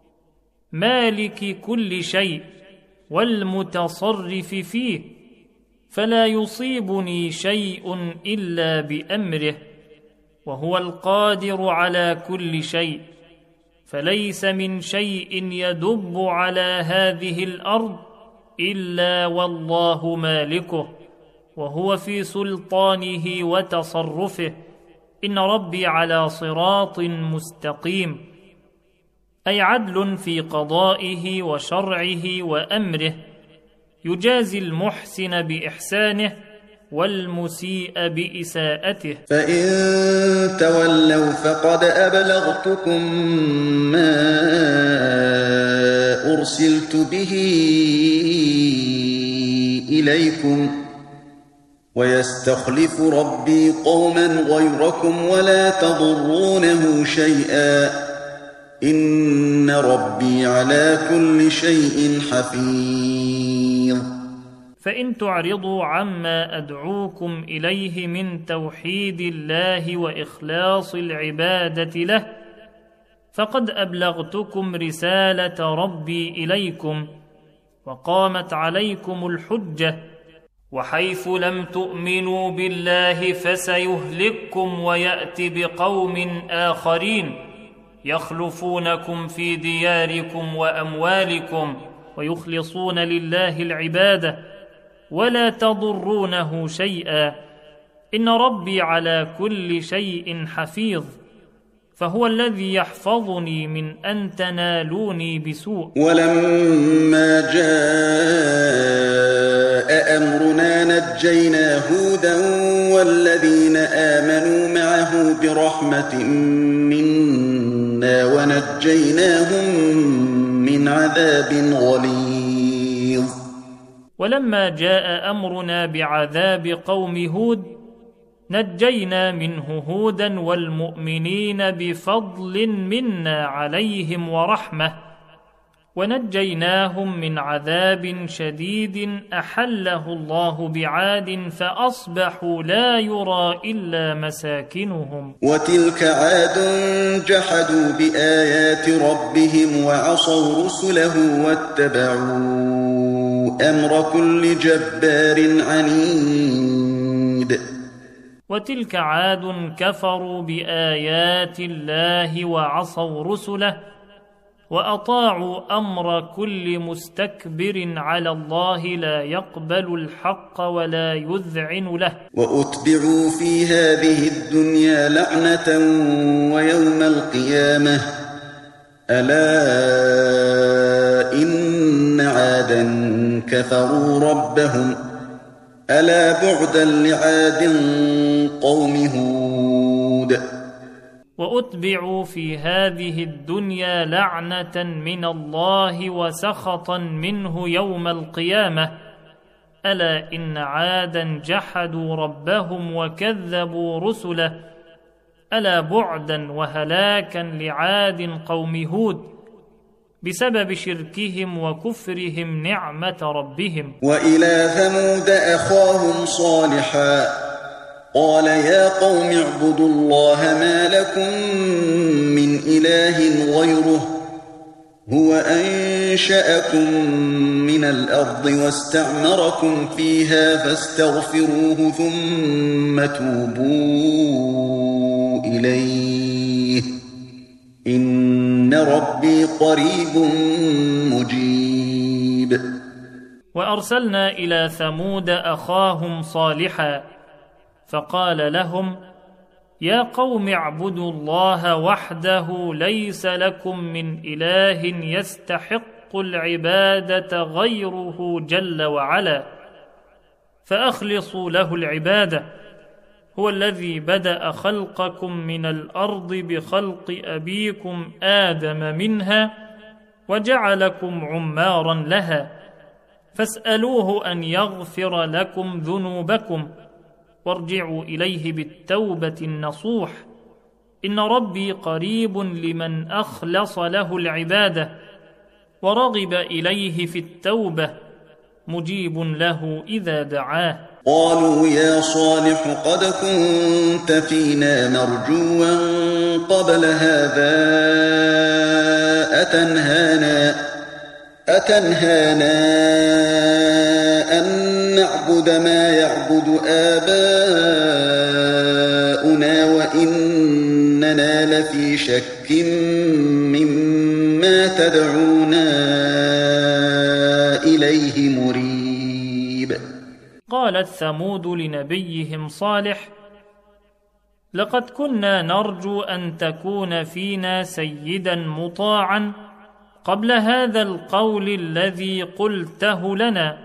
مالك كل شيء والمتصرف فيه، فلا يصيبني شيء إلا بأمره، وهو القادر على كل شيء، فليس من شيء يدب على هذه الأرض إلا والله مالكه، وهو في سلطانه وتصرفه. إن ربي على صراط مستقيم، أي عدل في قضائه وشرعه وأمره، يجازي المحسن بإحسانه والمسيء بإساءته. فإن تولوا فقد أبلغتكم ما أرسلت به إليكم، ويستخلف ربي قوما غيركم ولا تضرونه شيئا إن ربي على كل شيء حفيظ. فإن تعرضوا عما أدعوكم إليه من توحيد الله وإخلاص العبادة له فقد أبلغتكم رسالة ربي إليكم وقامت عليكم الحجة، وحيث لم تؤمنوا بالله فسيهلككم ويأتي بقوم آخرين يخلفونكم في دياركم وأموالكم ويخلصون لله العبادة ولا تضرونه شيئا. إن ربي على كل شيء حفيظ، فهو الذي يحفظني من أن تنالوني بسوء. ولما جاء أمرنا نجينا هودا والذين آمنوا معه برحمة منا ونجيناهم من عذاب غليظ. ولما جاء أمرنا بعذاب قوم هود نجينا منه هودا والمؤمنين بفضل منا عليهم ورحمة، ونجيناهم من عذاب شديد أحله الله بعاد فأصبحوا لا يرى إلا مساكنهم. وتلك عاد جحدوا بآيات ربهم وعصوا رسله واتبعوا أمر كل جبار عنيد. وتلك عاد كفروا بآيات الله وعصوا رسله وأطاعوا أمر كل مستكبر على الله لا يقبل الحق ولا يذعن له. وأتبعوا في هذه الدنيا لعنة ويوم القيامة ألا إن عادا كفروا ربهم ألا بعدا لعاد قوم هود. وأتبعوا في هذه الدنيا لعنة من الله وسخطا منه يوم القيامة ألا إن عادا جحدوا ربهم وكذبوا رسله ألا بعدا وهلاكا لعاد قوم هود بسبب شركهم وكفرهم نعمة ربهم. وإلى ثمود أخاهم صالحا قال يا قوم اعبدوا الله ما لكم من إله غيره هو أنشأكم من الأرض واستعمركم فيها فاستغفروه ثم توبوا إليه إن ربي قريب مجيب. وأرسلنا إلى ثمود أخاهم صالحا فقال لهم يا قوم اعبدوا الله وحده ليس لكم من إله يستحق العبادة غيره جل وعلا فأخلصوا له العبادة هو الذي بدأ خلقكم من الأرض بخلق أبيكم آدم منها وجعلكم عمارا لها فاسألوه أن يغفر لكم ذنوبكم وارجعوا إليه بالتوبة النصوح إن ربي قريب لمن أخلص له العبادة ورغب إليه في التوبة مجيب له إذا دعاه. قالوا يا صالح قد كنت فينا مرجوا قبل هذا أتنهانا أن نعبد ما يعبد آباؤنا وإننا لفي شك مما تدعونا إليه مريب. قالت ثمود لنبيهم صالح لقد كنا نرجو أن تكون فينا سيدا مطاعا قبل هذا القول الذي قلته لنا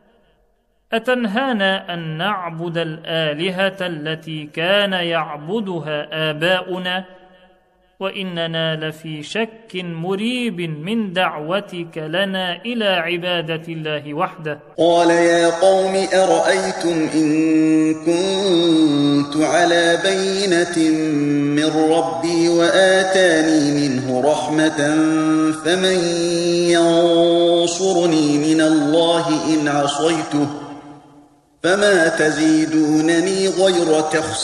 أتنهانا أن نعبد الآلهة التي كان يعبدها آباؤنا وإننا لفي شك مريب من دعوتك لنا إلى عبادة الله وحده. قال يا قوم أرأيتم إن كنت على بينة من ربي وآتاني منه رحمة فمن ينصرني من الله إن عصيته فما تزيدونني غير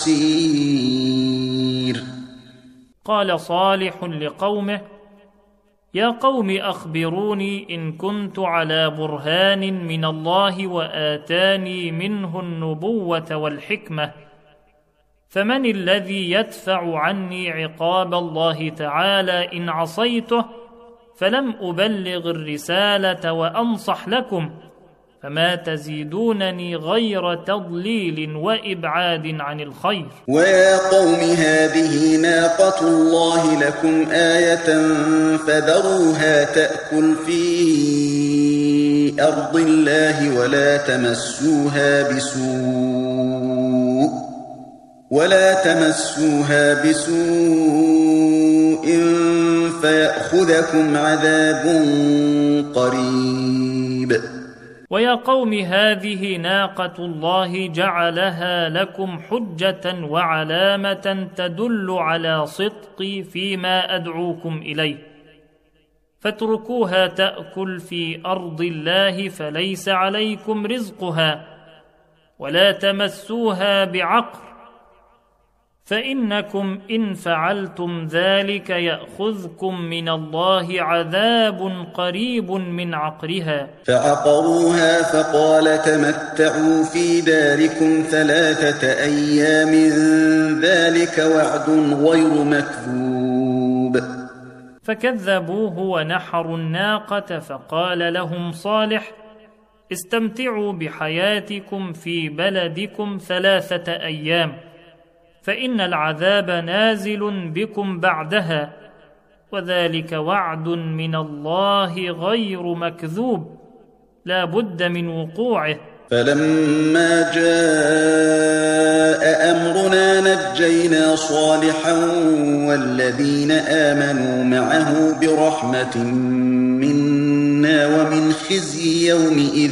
تخسير. قال صالح لقومه يا قوم أخبروني إن كنت على برهان من الله وآتاني منه النبوة والحكمة فمن الذي يدفع عني عقاب الله تعالى إن عصيته فلم أبلغ الرسالة وأنصح لكم فما تزيدونني غير تضليل وإبعاد عن الخير. ويا قوم هذه ناقة الله لكم آية فذروها تأكل في أرض الله ولا تمسوها بسوء فيأخذكم عذاب قريب. ويا قوم هذه ناقة الله جعلها لكم حجة وعلامة تدل على صدقي فيما أدعوكم إليه، فاتركوها تأكل في أرض الله فليس عليكم رزقها، ولا تمسوها بعقر، فإنكم إن فعلتم ذلك يأخذكم من الله عذاب قريب من عقرها. فعقروها فقال تمتعوا في داركم 3 أيام ذلك وعد غير مكذوب. فكذبوه ونحروا الناقة، فقال لهم صالح استمتعوا بحياتكم في بلدكم 3 أيام، فإن العذاب نازل بكم بعدها، وذلك وعد من الله غير مكذوب لا بد من وقوعه. فلما جاء أمرنا نجينا صالحا والذين آمنوا معه برحمة منا ومن خزي يومئذ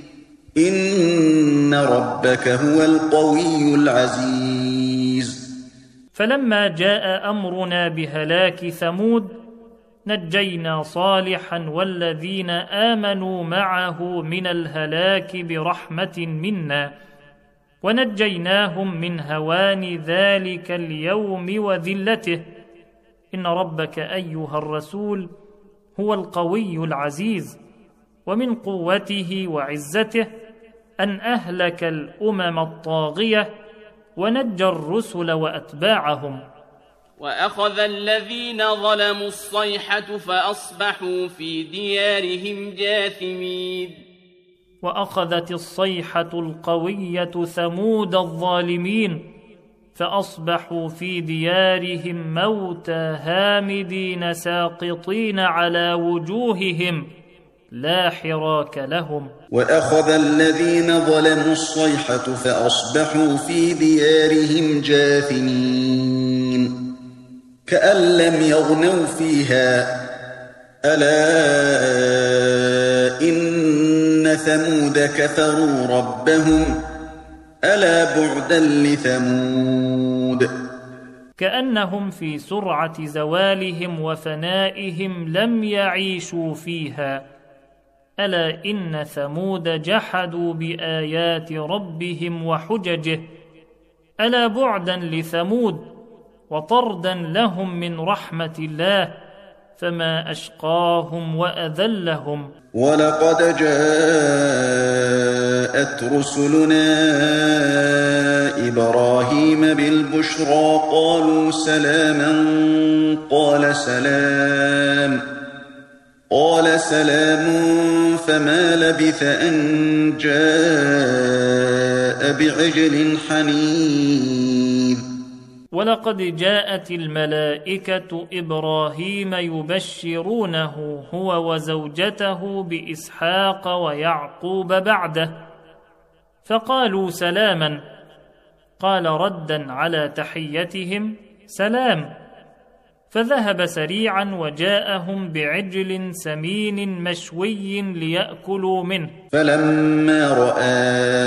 إن ربك هو القوي العزيز. فلما جاء أمرنا بهلاك ثمود نجينا صالحا والذين آمنوا معه من الهلاك برحمة منا، ونجيناهم من هوان ذلك اليوم وذلته، إن ربك أيها الرسول هو القوي العزيز، ومن قوته وعزته أن أهلك الأمم الطاغية ونجى الرسل وأتباعهم. وأخذ الذين ظلموا الصيحة فأصبحوا في ديارهم جاثمين. وأخذت الصيحة القوية ثمود الظالمين فأصبحوا في ديارهم موتى هامدين ساقطين على وجوههم لا حراك لهم. وأخذ الذين ظلموا الصيحة فأصبحوا في ديارهم جاثمين كأن لم يغنوا فيها ألا إن ثمود كفروا ربهم ألا بعدا لثمود. كأنهم في سرعة زوالهم وفنائهم لم يعيشوا فيها، ألا إن ثمود جحدوا بآيات ربهم وحججه، ألا بعدا لثمود وطردا لهم من رحمة الله، فما أشقاهم وأذلهم. ولقد جاءت رسلنا إبراهيم بالبشرى قالوا سلاما قال سلام فما لبث أن جاء بعجل حنيذ. ولقد جاءت الملائكة إبراهيم يبشرونه هو وزوجته بإسحاق ويعقوب بعده، فقالوا سلاما، قال ردا على تحيتهم سلام، فذهب سريعا وجاءهم بعجل سمين مشوي ليأكلوا منه. فلما رأى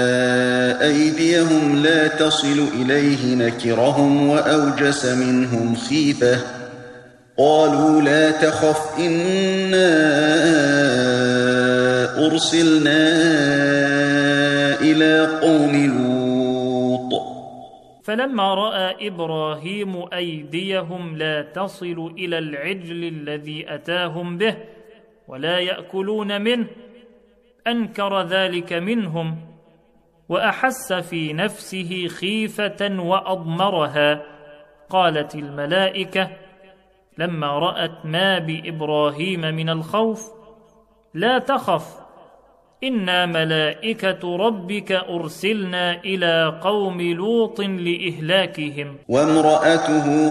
أيديهم لا تصل إليه نكرهم وأوجس منهم خيفة، قالوا لا تخف إنا أرسلنا إلى قوم لوط. فلما رأى إبراهيم أيديهم لا تصل إلى العجل الذي أتاهم به ولا يأكلون منه أنكر ذلك منهم، وأحس في نفسه خيفة وأضمرها. قالت الملائكة لما رأت ما بإبراهيم من الخوف لا تخف، إنا ملائكة ربك أرسلنا إلى قوم لوط لإهلاكهم. وامرأته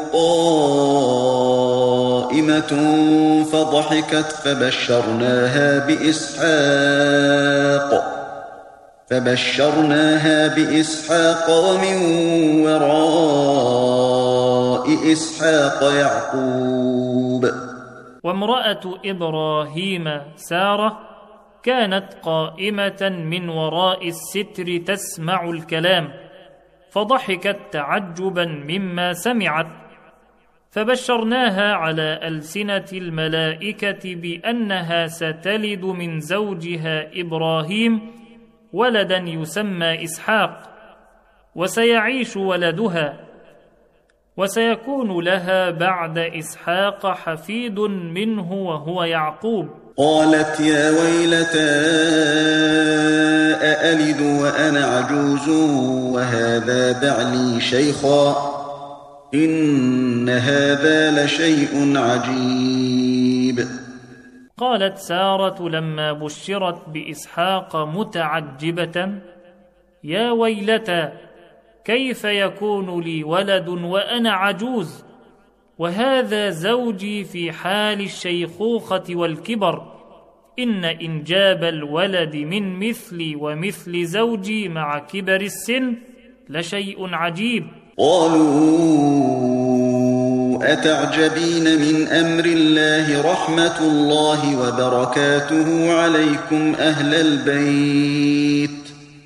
قائمة فضحكت فبشرناها بإسحاق ومن وراء إسحاق يعقوب. وامرأة إبراهيم سارة كانت قائمة من وراء الستر تسمع الكلام، فضحكت تعجبا مما سمعت، فبشرناها على ألسنة الملائكة بأنها ستلد من زوجها إبراهيم ولدا يسمى إسحاق، وسيعيش ولدها، وسيكون لها بعد إسحاق حفيد منه وهو يعقوب. قالت يا ويلتى أألد وأنا عجوز وهذا بعلي شيخا إن هذا لشيء عجيب. قالت سارة لما بشرت بإسحاق متعجبة: يا ويلتى كيف يكون لي ولد وأنا عجوز وهذا زوجي في حال الشيخوخة والكبر، إن إنجاب الولد من مثلي ومثل زوجي مع كبر السن لشيء عجيب. قالوا أتعجبين من أمر الله رحمة الله وبركاته عليكم أهل البيت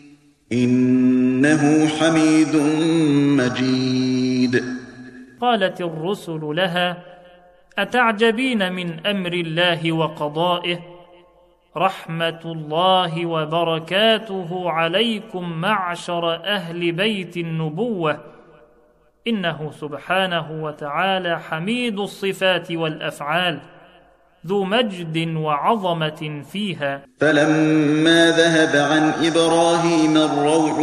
إنه حميد مجيد. قالت الرسل لها: أتعجبين من أمر الله وقضائه رحمة الله وبركاته عليكم معشر أهل بيت النبوة، إنه سبحانه وتعالى حميد الصفات والأفعال ذو مجد وعظمة فيها. فلما ذهب عن إبراهيم الروع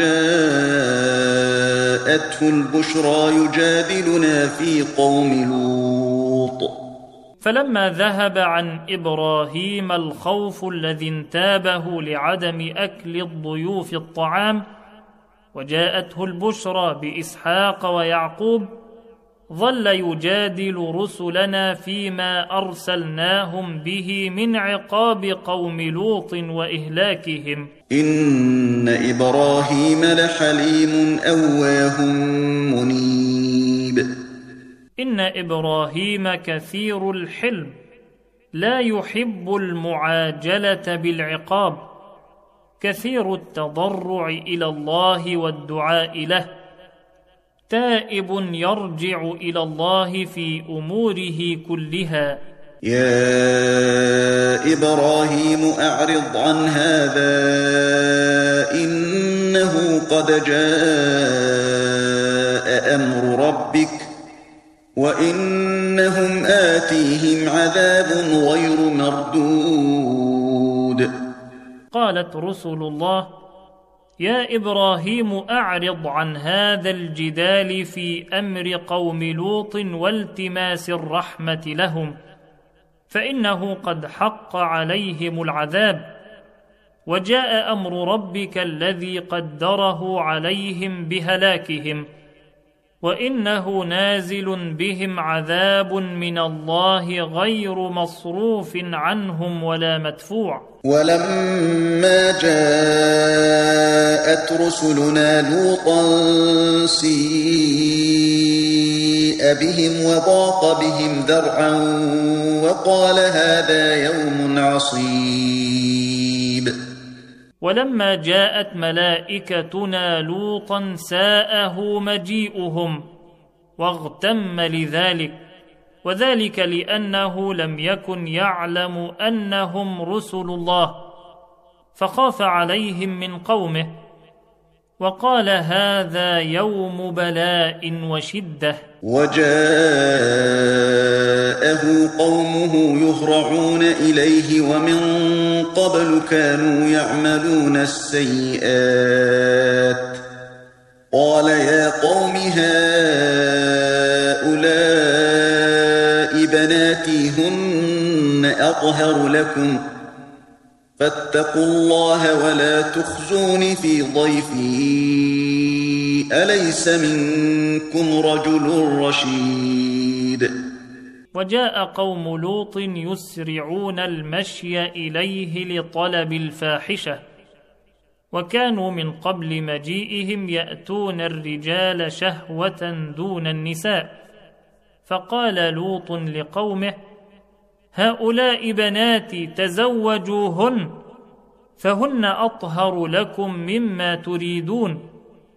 وجاءته البشرى يجادلنا في قوم لوط. فلما ذهب عن إبراهيم الخوف الذي انتابه لعدم أكل الضيوف الطعام، وجاءته البشرى بإسحاق ويعقوب، ظل يجادل رسلنا فيما أرسلناهم به من عقاب قوم لوط وإهلاكهم. إن إبراهيم لحليم أواه منيب. إن إبراهيم كثير الحلم، لا يحب المعاجلة بالعقاب، كثير التضرع إلى الله والدعاء له، تائب يرجع إلى الله في أموره كلها. يا إبراهيم أعرض عن هذا إنه قد جاء أمر ربك وإنهم آتيهم عذاب غير مردود. قالت رسل الله: يا إبراهيم أعرض عن هذا الجدال في أمر قوم لوط والتماس الرحمة لهم، فإنه قد حق عليهم العذاب، وجاء أمر ربك الذي قدره عليهم بهلاكهم، وإنه نازل بهم عذاب من الله غير مصروف عنهم ولا مدفوع. ولما جاءت رسلنا لوطا سيء بهم وضاق بهم ذرعا وقال هذا يوم عصيب. ولما جاءت ملائكتنا لوطا ساءه مجيئهم واغتم لذلك، وذلك لأنه لم يكن يعلم أنهم رسل الله، فخاف عليهم من قومه وقال هذا يوم بلاء وشدة. وجاءه قومه يهرعون إليه ومن قبل كانوا يعملون السيئات، قال يا قوم هؤلاء بناتي هن أطهر لكم فاتقوا الله ولا تخزون في ضيفي أليس منكم رجل رشيد. وجاء قوم لوط يسرعون المشي إليه لطلب الفاحشة، وكانوا من قبل مجيئهم يأتون الرجال شهوة دون النساء، فقال لوط لقومه هؤلاء بناتي تزوجوهن فهن أطهر لكم مما تريدون.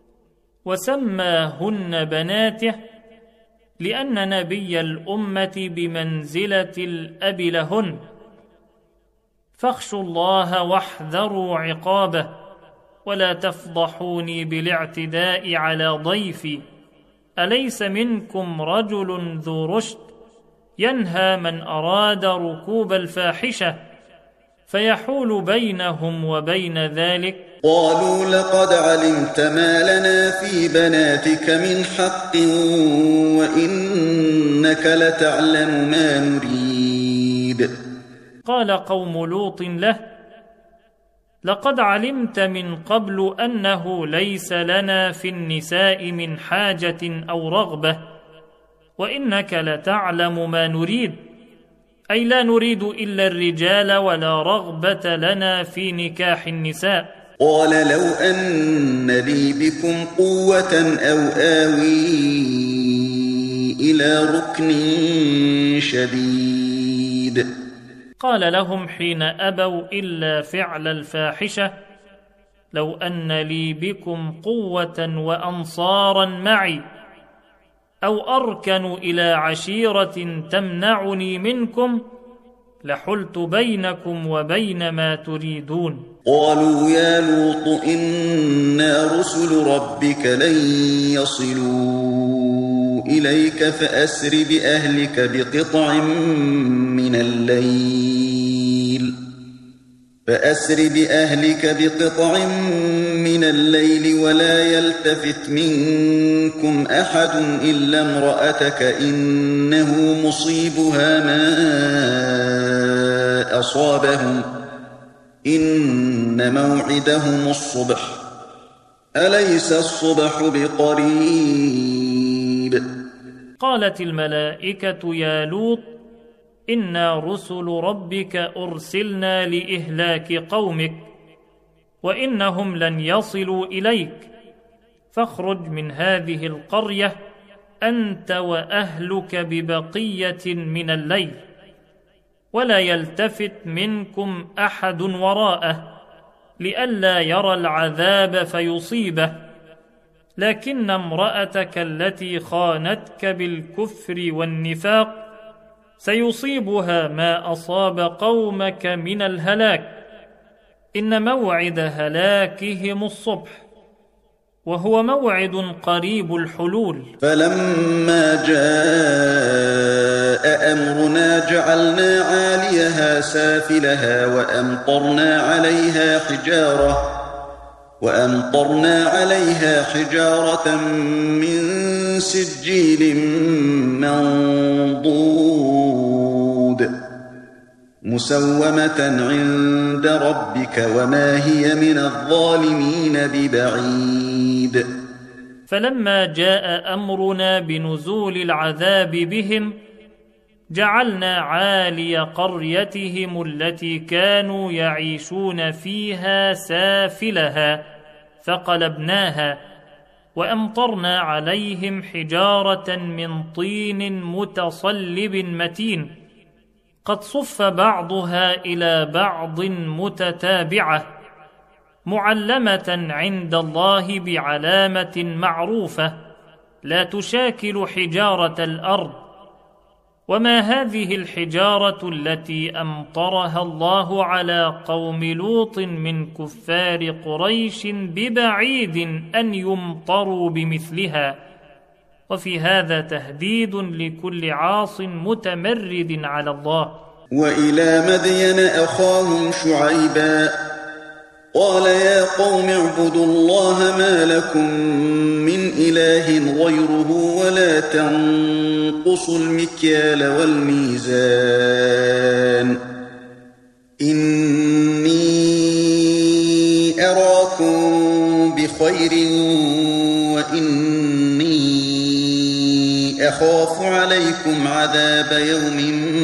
وسماهن بناته لأن نبي الأمة بمنزلة الأب لهن. فاخشوا الله واحذروا عقابه، ولا تفضحوني بالاعتداء على ضيفي. أليس منكم رجل ذو رشد ينهى من أراد ركوب الفاحشة فيحول بينهم وبين ذلك؟ قالوا لقد علمت ما لنا في بناتك من حق وإنك لتعلم ما نريد. قال قوم لوط له: لقد علمت من قبل أنه ليس لنا في النساء من حاجة أو رغبة، وإنك لتعلم ما نريد، أي لا نريد إلا الرجال ولا رغبة لنا في نكاح النساء. قال لو أن لي بكم قوة أو آوي إلى ركن شديد. قال لهم حين أبوا إلا فعل الفاحشة: لو أن لي بكم قوة وأنصارا معي، أو أركن إلى عشيرة تمنعني منكم لحلت بينكم وبين ما تريدون. قالوا يا لوط إنا رسل ربك لن يصلوا إليك فأسر بأهلك بقطع من الليل ولا يلتفت منكم أحد إلا امرأتك إنه مصيبها ما أصابهم إن موعدهم الصبح أليس الصبح بقريب. قالت الملائكة يا لوط إنا رسل ربك أرسلنا لإهلاك قومك وإنهم لن يصلوا إليك، فاخرج من هذه القرية أنت وأهلك ببقية من الليل، ولا يلتفت منكم أحد وراءه لئلا يرى العذاب فيصيبه، لكن امرأتك التي خانتك بالكفر والنفاق سيصيبها ما أصاب قومك من الهلاك، إن موعد هلاكهم الصبح وهو موعد قريب الحلول. فلما جاء أمرنا جعلنا عاليها سافلها وأمطرنا عليها حجارة من سجيل منضود مسومة عند ربك وما هي من الظالمين ببعيد. فلما جاء أمرنا بنزول العذاب بهم جعلنا عالي قريتهم التي كانوا يعيشون فيها سافلها فقلبناها وأمطرنا عليهم حجارة من طين متصلب متين قد صف بعضها إلى بعض متتابعة معلمة عند الله بعلامة معروفة لا تشاكل حجارة الأرض. وما هذه الحجارة التي أمطرها الله على قوم لوط من كفار قريش ببعيد أن يمطروا بمثلها. وفي هذا تهديد لكل عاص متمرد على الله. وإلى مدين أخاهم شعيبا قال يا قوم اعبدوا الله ما لكم من إله غيره ولا تنقصوا المكيال والميزان إني أراكم بخير وإني أخاف عليكم عذاب يوم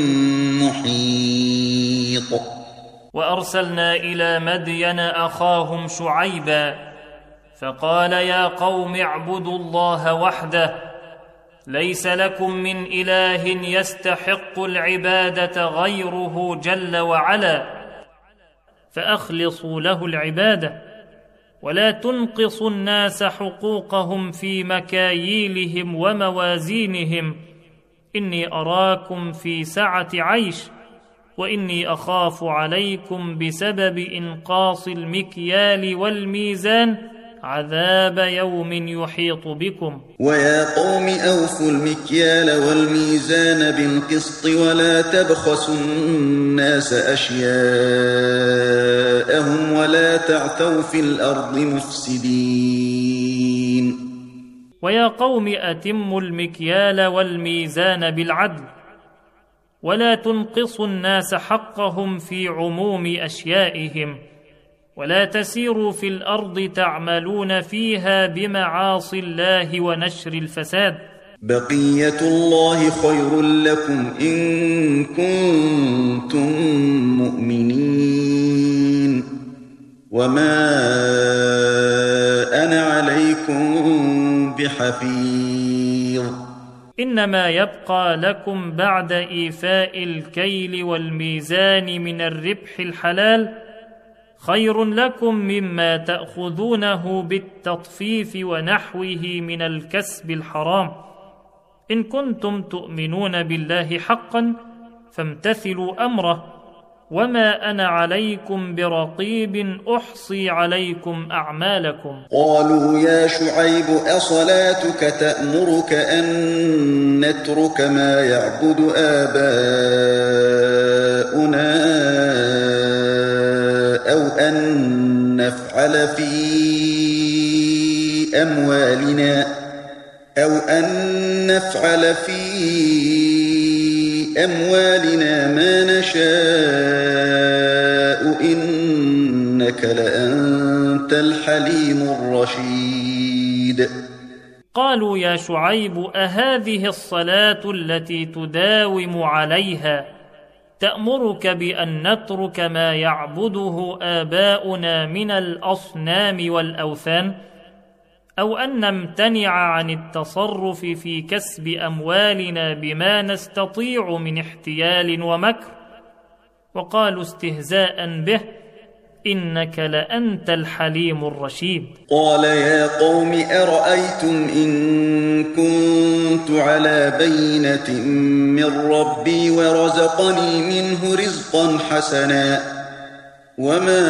محيط. وأرسلنا إلى مدين أخاهم شعيبا فقال يا قوم اعبدوا الله وحده ليس لكم من إله يستحق العبادة غيره جل وعلا فأخلصوا له العبادة، ولا تنقصوا الناس حقوقهم في مكاييلهم وموازينهم، إني أراكم في سعة عيش، وإني أخاف عليكم بسبب إنقاص المكيال والميزان عذاب يوم يحيط بكم. ويا قوم أوفوا المكيال والميزان بالقسط ولا تبخسوا الناس أشياءهم ولا تعثوا في الأرض مفسدين. ويا قوم أتموا المكيال والميزان بالعدل، ولا تنقصوا الناس حقهم في عموم أشيائهم، ولا تسيروا في الأرض تعملون فيها بمعاصي الله ونشر الفساد. بقية الله خير لكم إن كنتم مؤمنين، وما أنا عليكم بحفيظ. إنما يبقى لكم بعد إيفاء الكيل والميزان من الربح الحلال خير لكم مما تأخذونه بالتطفيف ونحوه من الكسب الحرام، إن كنتم تؤمنون بالله حقا فامتثلوا أمره، وما أنا عليكم برقيب أحصي عليكم أعمالكم. قالوا يا شعيب أصلاتك تأمرك أن نترك ما يعبد آباؤنا أو أن نفعل في أموالنا ما نشاء إنك لأنت الحليم الرشيد. قالوا يا شعيب أهذه الصلاة التي تداوم عليها تأمرك بأن نترك ما يعبده آباؤنا من الأصنام والأوثان، أو أن نمتنع عن التصرف في كسب أموالنا بما نستطيع من احتيال ومكر؟ وقالوا استهزاء به إنك لأنت الحليم الرشيد. قال يا قوم أرأيتم إن كنت على بينة من ربي ورزقني منه رزقا حسنا وما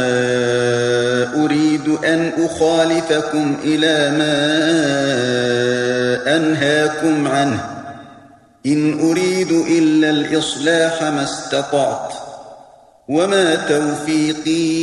أريد أن أخالفكم إلى ما أنهاكم عنه، إن أريد إلا الإصلاح ما استطعت، وما توفيقي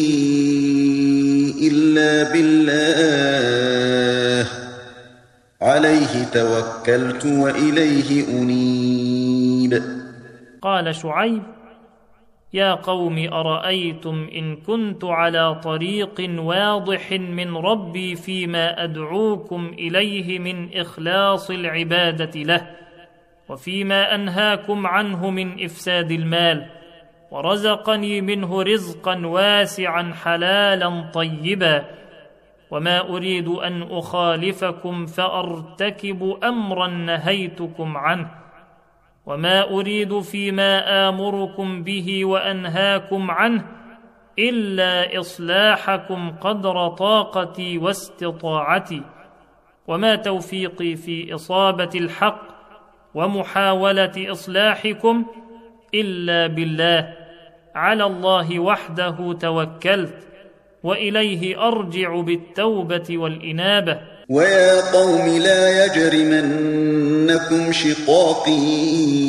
إلا بالله، عليه توكلت وإليه أنيب. قال شعيب يا قوم أرأيتم إن كنت على طريق واضح من ربي فيما أدعوكم إليه من إخلاص العبادة له، وفيما أنهاكم عنه من إفساد المال، ورزقني منه رزقا واسعا حلالا طيبا، وما أريد أن أخالفكم فأرتكب أمرا نهيتكم عنه، وما أريد فيما آمركم به وأنهاكم عنه إلا إصلاحكم قدر طاقتي واستطاعتي، وما توفيقي في إصابة الحق ومحاولة إصلاحكم إلا بالله، على الله وحده توكلت وإليه أرجع بالتوبة والإنابة. ويا قوم لا يجرمنكم شقاقي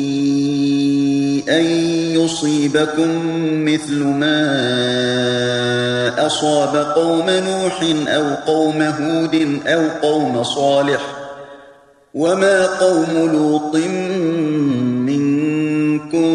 أن يصيبكم مثل ما أصاب قوم نوح أو قوم هود أو قوم صالح، وما قوم لوط منكم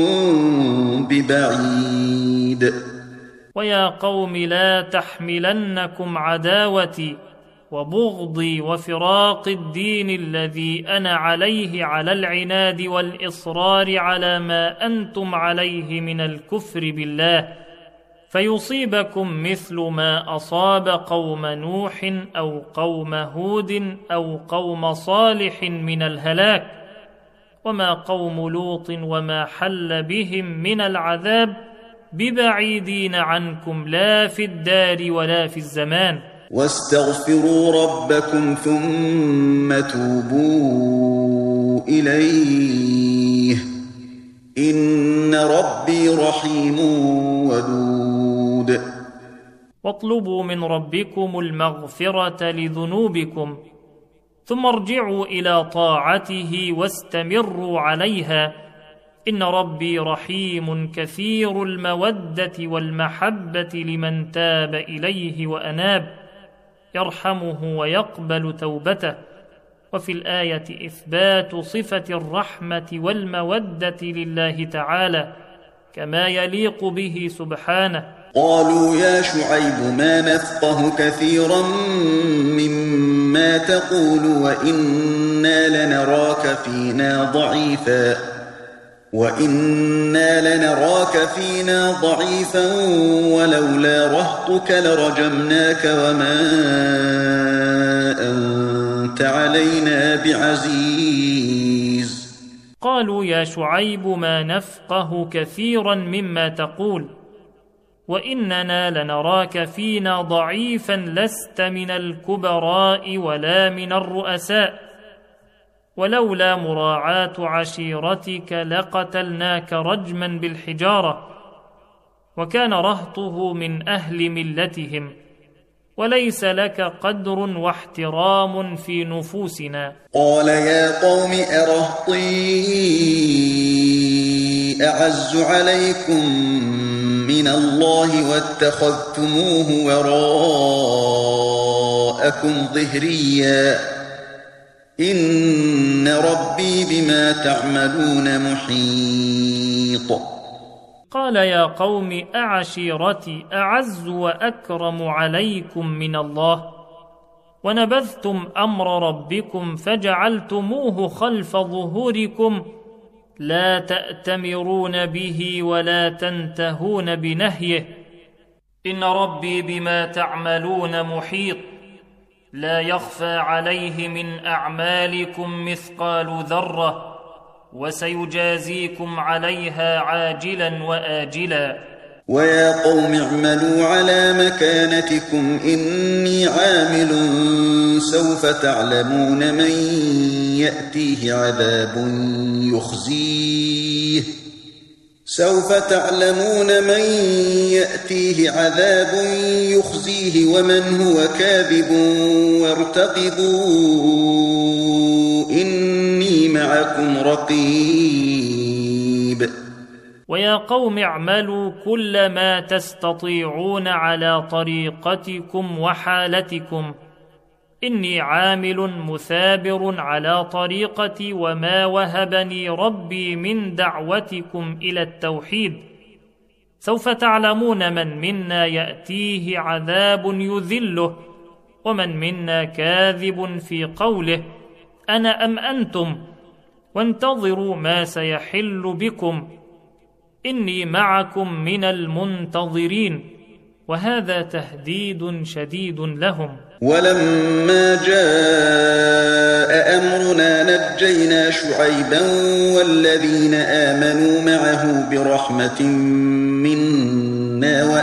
ببعيد. ويا قوم لا تحملنكم عداوتي وبغضي وفراق الدين الذي أنا عليه على العناد والإصرار على ما أنتم عليه من الكفر بالله، فيصيبكم مثل ما أصاب قوم نوح أو قوم هود أو قوم صالح من الهلاك، وما قوم لوط وما حل بهم من العذاب ببعيدين عنكم لا في الدار ولا في الزمان. واستغفروا ربكم ثم توبوا إليه إن ربي رحيم ودود. واطلبوا من ربكم المغفرة لذنوبكم ثم ارجعوا إلى طاعته واستمروا عليها إن ربي رحيم كثير المودة والمحبة لمن تاب إليه وأناب يرحمه ويقبل توبته. وفي الآية إثبات صفة الرحمة والمودة لله تعالى كما يليق به سبحانه. قالوا يا شعيب ما نفقه كثيرا مما تقول وإنا لنراك فينا ضعيفا ولولا رهطك لرجمناك وما أنت علينا بعزيز. قالوا يا شعيب ما نفقه كثيرا مما تقول وإننا لنراك فينا ضعيفا لست من الكبراء ولا من الرؤساء ولولا مراعاة عشيرتك لقتلناك رجما بالحجارة وكان رهطه من أهل ملتهم وليس لك قدر واحترام في نفوسنا. قال يا قوم أرهطي أعز عليكم من الله واتخذتموه وراءكم ظهريا إن ربي بما تعملون محيط. قال يا قوم أعشيرتي أعز وأكرم عليكم من الله ونبذتم أمر ربكم فجعلتموه خلف ظهوركم لا تأتمرون به ولا تنتهون بنهيه إن ربي بما تعملون محيط لا يخفى عليه من أعمالكم مثقال ذرة وسيجازيكم عليها عاجلا وآجلا. ويا قوم اعملوا على مكانتكم إني عامل سوف تعلمون من يأتيه عذاب يخزيه ومن هو كاذب وارتقبوا إني معكم رقيب. ويا قوم اعملوا كل ما تستطيعون على طريقتكم وحالتكم إني عامل مثابر على طريقتي وما وهبني ربي من دعوتكم إلى التوحيد. سوف تعلمون من منا يأتيه عذاب يذله ومن منا كاذب في قوله أنا أم أنتم وانتظروا ما سيحل بكم إني معكم من المنتظرين. وهذا تهديد شديد لهم. ولما جاء أمرنا نجينا شعيبا والذين آمنوا معه برحمة منا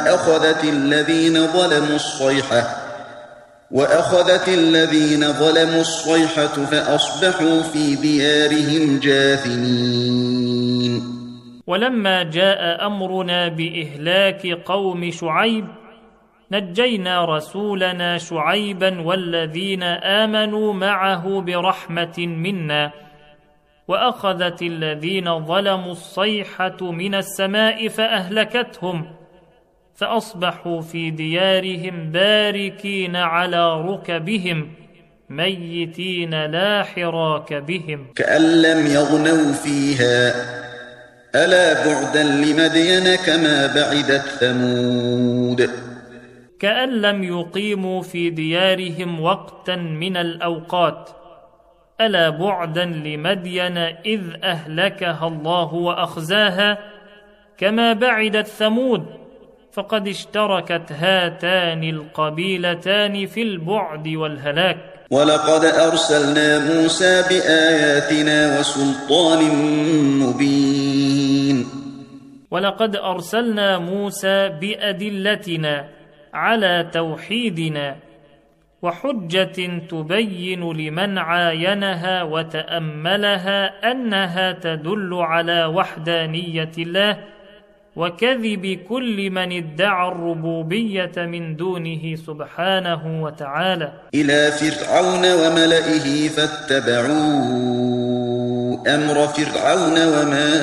وأخذت الذين ظلموا الصيحة فأصبحوا في ديارهم جاثمين. ولما جاء أمرنا بإهلاك قوم شعيب نجينا رسولنا شعيبا والذين آمنوا معه برحمة منا وأخذت الذين ظلموا الصيحة من السماء فأهلكتهم فأصبحوا في ديارهم باركين على ركبهم ميتين لا حراك بهم كأن لم يغنوا فيها ألا بعدا لمدين كما بعدت ثمود. كأن لم يقيموا في ديارهم وقتا من الأوقات ألا بعدا لمدين إذ أهلكها الله وأخزاها كما بعدت ثمود فقد اشتركت هاتان القبيلتان في البعد والهلاك. ولقد أرسلنا موسى بآياتنا وسلطان مبين ولقد أرسلنا موسى بأدلتنا على توحيدنا وحجة تبين لمن عاينها وتأملها أنها تدل على وحدانية الله وكذب كل من ادعى الربوبية من دونه سبحانه وتعالى. إلى فرعون وملئه فاتبعوا أمر فرعون وما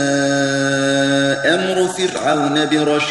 أمر فرعون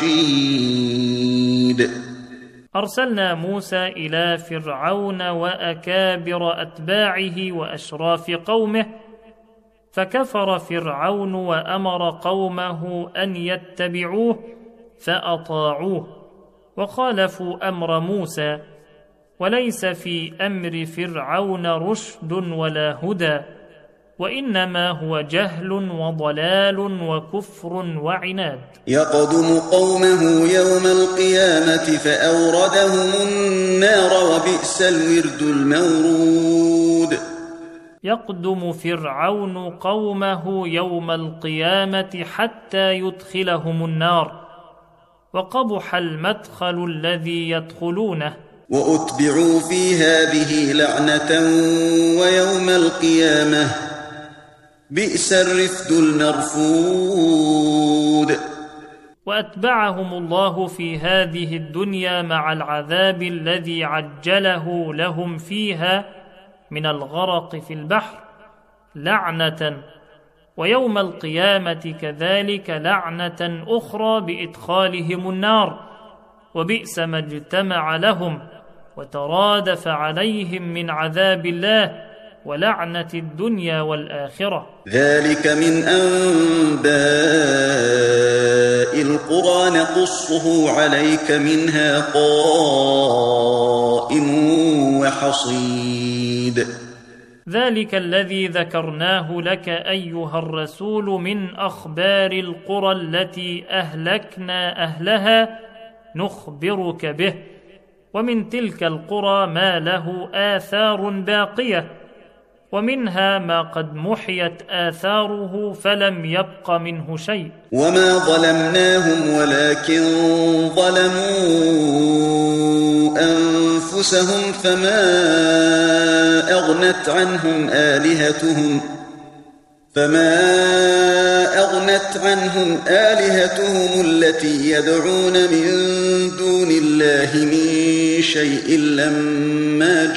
برشيد. أرسلنا موسى إلى فرعون وأكابر أتباعه وأشراف قومه، فكفر فرعون وأمر قومه أن يتبعوه فأطاعوه وخالفوا أمر موسى، وليس في أمر فرعون رشد ولا هدى، وإنما هو جهل وضلال وكفر وعناد. يقدم قومه يوم القيامة فأوردهم النار وبئس الورد المورود. يقدم فرعون قومه يوم القيامة حتى يدخلهم النار، وقبح المدخل الذي يدخلونه. وأتبعوا في هذه لعنة ويوم القيامة بئس الرفد المرفود. وأتبعهم الله في هذه الدنيا مع العذاب الذي عجله لهم فيها من الغرق في البحر لعنة، ويوم القيامة كذلك لعنة أخرى بإدخالهم النار، وبئس ما اجتمع لهم وترادف عليهم من عذاب الله ولعنة الدنيا والآخرة. ذلك من أنباء القرى نقصه عليك منها قائم وحصيد. ذلك الذي ذكرناه لك أيها الرسول من أخبار القرى التي أهلكنا أهلها نخبرك به، ومن تلك القرى ما له آثار باقية، ومنها ما قد محيت آثاره فلم يبق منه شيء. وما ظلمناهم ولكن ظلموا أنفسهم فما أغنت عنهم آلهتهم التي يدعون من دون الله من شيء لما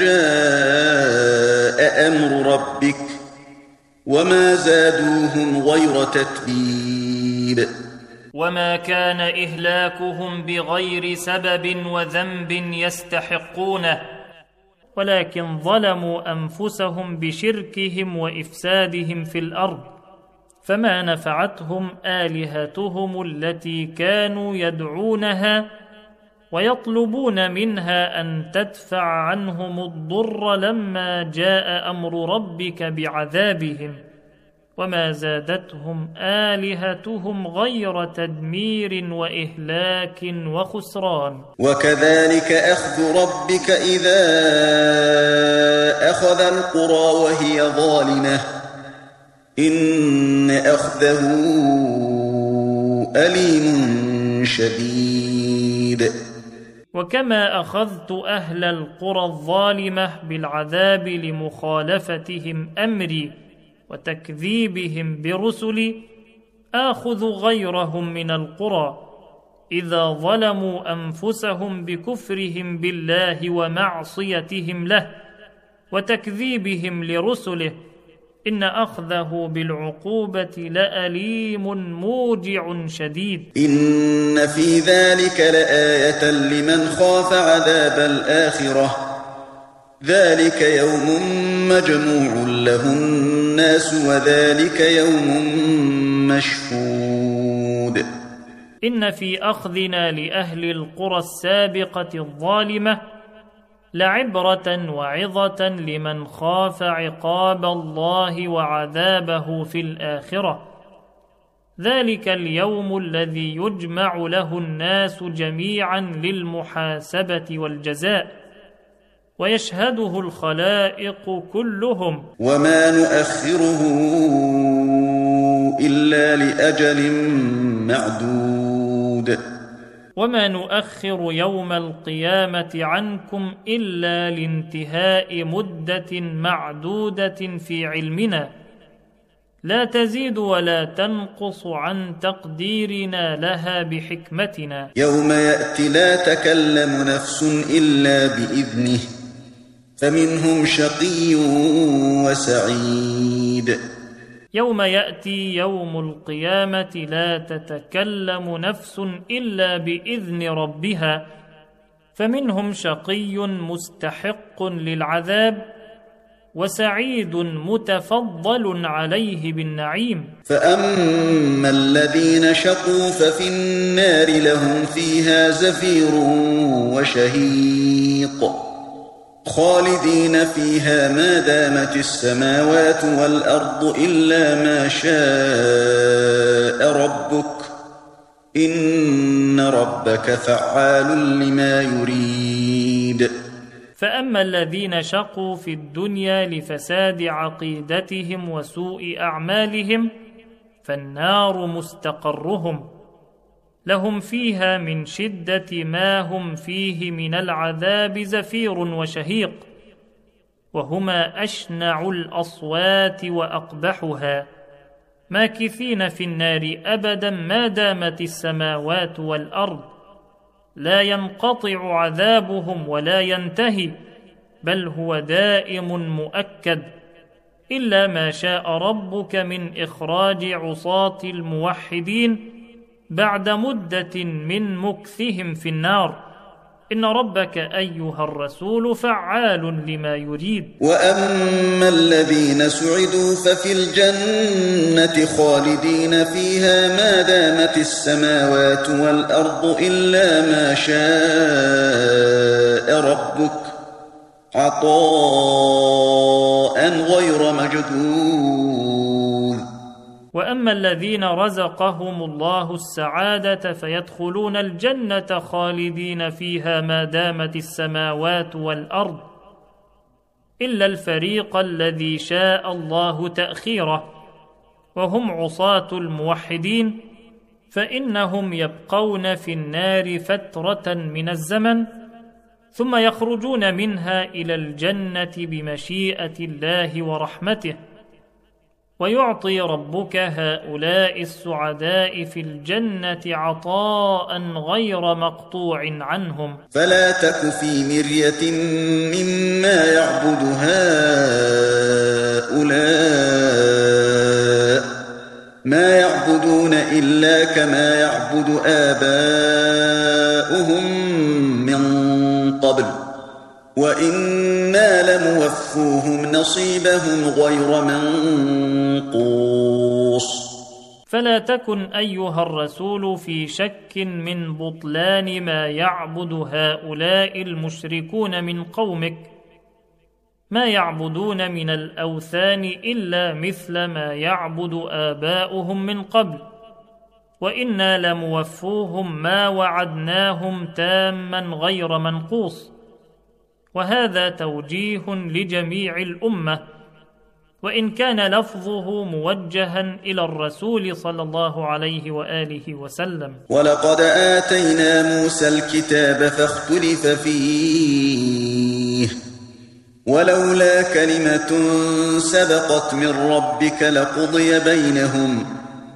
جاء أمر ربك وما زادوهم غير تتبيب. وما كان إهلاكهم بغير سبب وذنب يستحقونه، ولكن ظلموا أنفسهم بشركهم وإفسادهم في الأرض، فما نفعتهم آلهتهم التي كانوا يدعونها ويطلبون منها أن تدفع عنهم الضر لما جاء أمر ربك بعذابهم، وما زادتهم آلهتهم غير تدمير وإهلاك وخسران. وكذلك أخذ ربك إذا أخذ القرى وهي ظالمة إن أخذه أليم شديد. وكما أخذت أهل القرى الظالمة بالعذاب لمخالفتهم أمري وتكذيبهم برسلي، آخذ غيرهم من القرى إذا ظلموا أنفسهم بكفرهم بالله ومعصيتهم له وتكذيبهم لرسله، إن أخذه بالعقوبة لأليم موجع شديد. إن في ذلك لآية لمن خاف عذاب الآخرة ذلك يوم مجموع له الناس وذلك يوم مشهود. إن في أخذنا لأهل القرى السابقة الظالمة لعبرة وعظة لمن خاف عقاب الله وعذابه في الآخرة. ذلك اليوم الذي يجمع له الناس جميعا للمحاسبة والجزاء، ويشهده الخلائق كلهم، وما نؤخره إلا لأجل معدود وما نؤخر يوم القيامة عنكم إلا لانتهاء مدة معدودة في علمنا لا تزيد ولا تنقص عن تقديرنا لها بحكمتنا. يوم يأتي لا تكلم نفس إلا بإذنه فمنهم شقي وسعيد. يوم يأتي يوم القيامة لا تتكلم نفس إلا بإذن ربها فمنهم شقي مستحق للعذاب وسعيد متفضل عليه بالنعيم. فأما الذين شقوا ففي النار لهم فيها زفير وشهيق خالدين فيها ما دامت السماوات والأرض إلا ما شاء ربك إن ربك فعال لما يريد. فأما الذين شقوا في الدنيا لفساد عقيدتهم وسوء أعمالهم فالنار مستقرهم لهم فيها من شدة ما هم فيه من العذاب زفير وشهيق وهما أشنع الأصوات وأقبحها ماكثين في النار أبدا ما دامت السماوات والأرض لا ينقطع عذابهم ولا ينتهي بل هو دائم مؤكد إلا ما شاء ربك من إخراج عصاة الموحدين بعد مدة من مكثهم في النار إن ربك أيها الرسول فعال لما يريد. وأما الذين سعدوا ففي الجنة خالدين فيها ما دامت السماوات والأرض إلا ما شاء ربك عطاء غير مجدود. وأما الذين رزقهم الله السعادة فيدخلون الجنة خالدين فيها ما دامت السماوات والأرض إلا الفريق الذي شاء الله تأخيره وهم عصاة الموحدين فإنهم يبقون في النار فترة من الزمن ثم يخرجون منها إلى الجنة بمشيئة الله ورحمته ويعطي ربك هؤلاء السعداء في الجنة عطاء غير مقطوع عنهم. فلا تك في مرية مما يعبد هؤلاء ما يعبدون إلا كما يعبد آباؤهم من قبل وإنا لموفوهم نصيبهم غير منقوص. فلا تكن أيها الرسول في شك من بطلان ما يعبد هؤلاء المشركون من قومك ما يعبدون من الأوثان إلا مثل ما يعبد آباؤهم من قبل وإنا لموفوهم ما وعدناهم تاما غير منقوص. وهذا توجيه لجميع الأمة وإن كان لفظه موجها إلى الرسول صلى الله عليه وآله وسلم. ولقد آتينا موسى الكتاب فاختلف فيه ولولا كلمة سبقت من ربك لقضي بينهم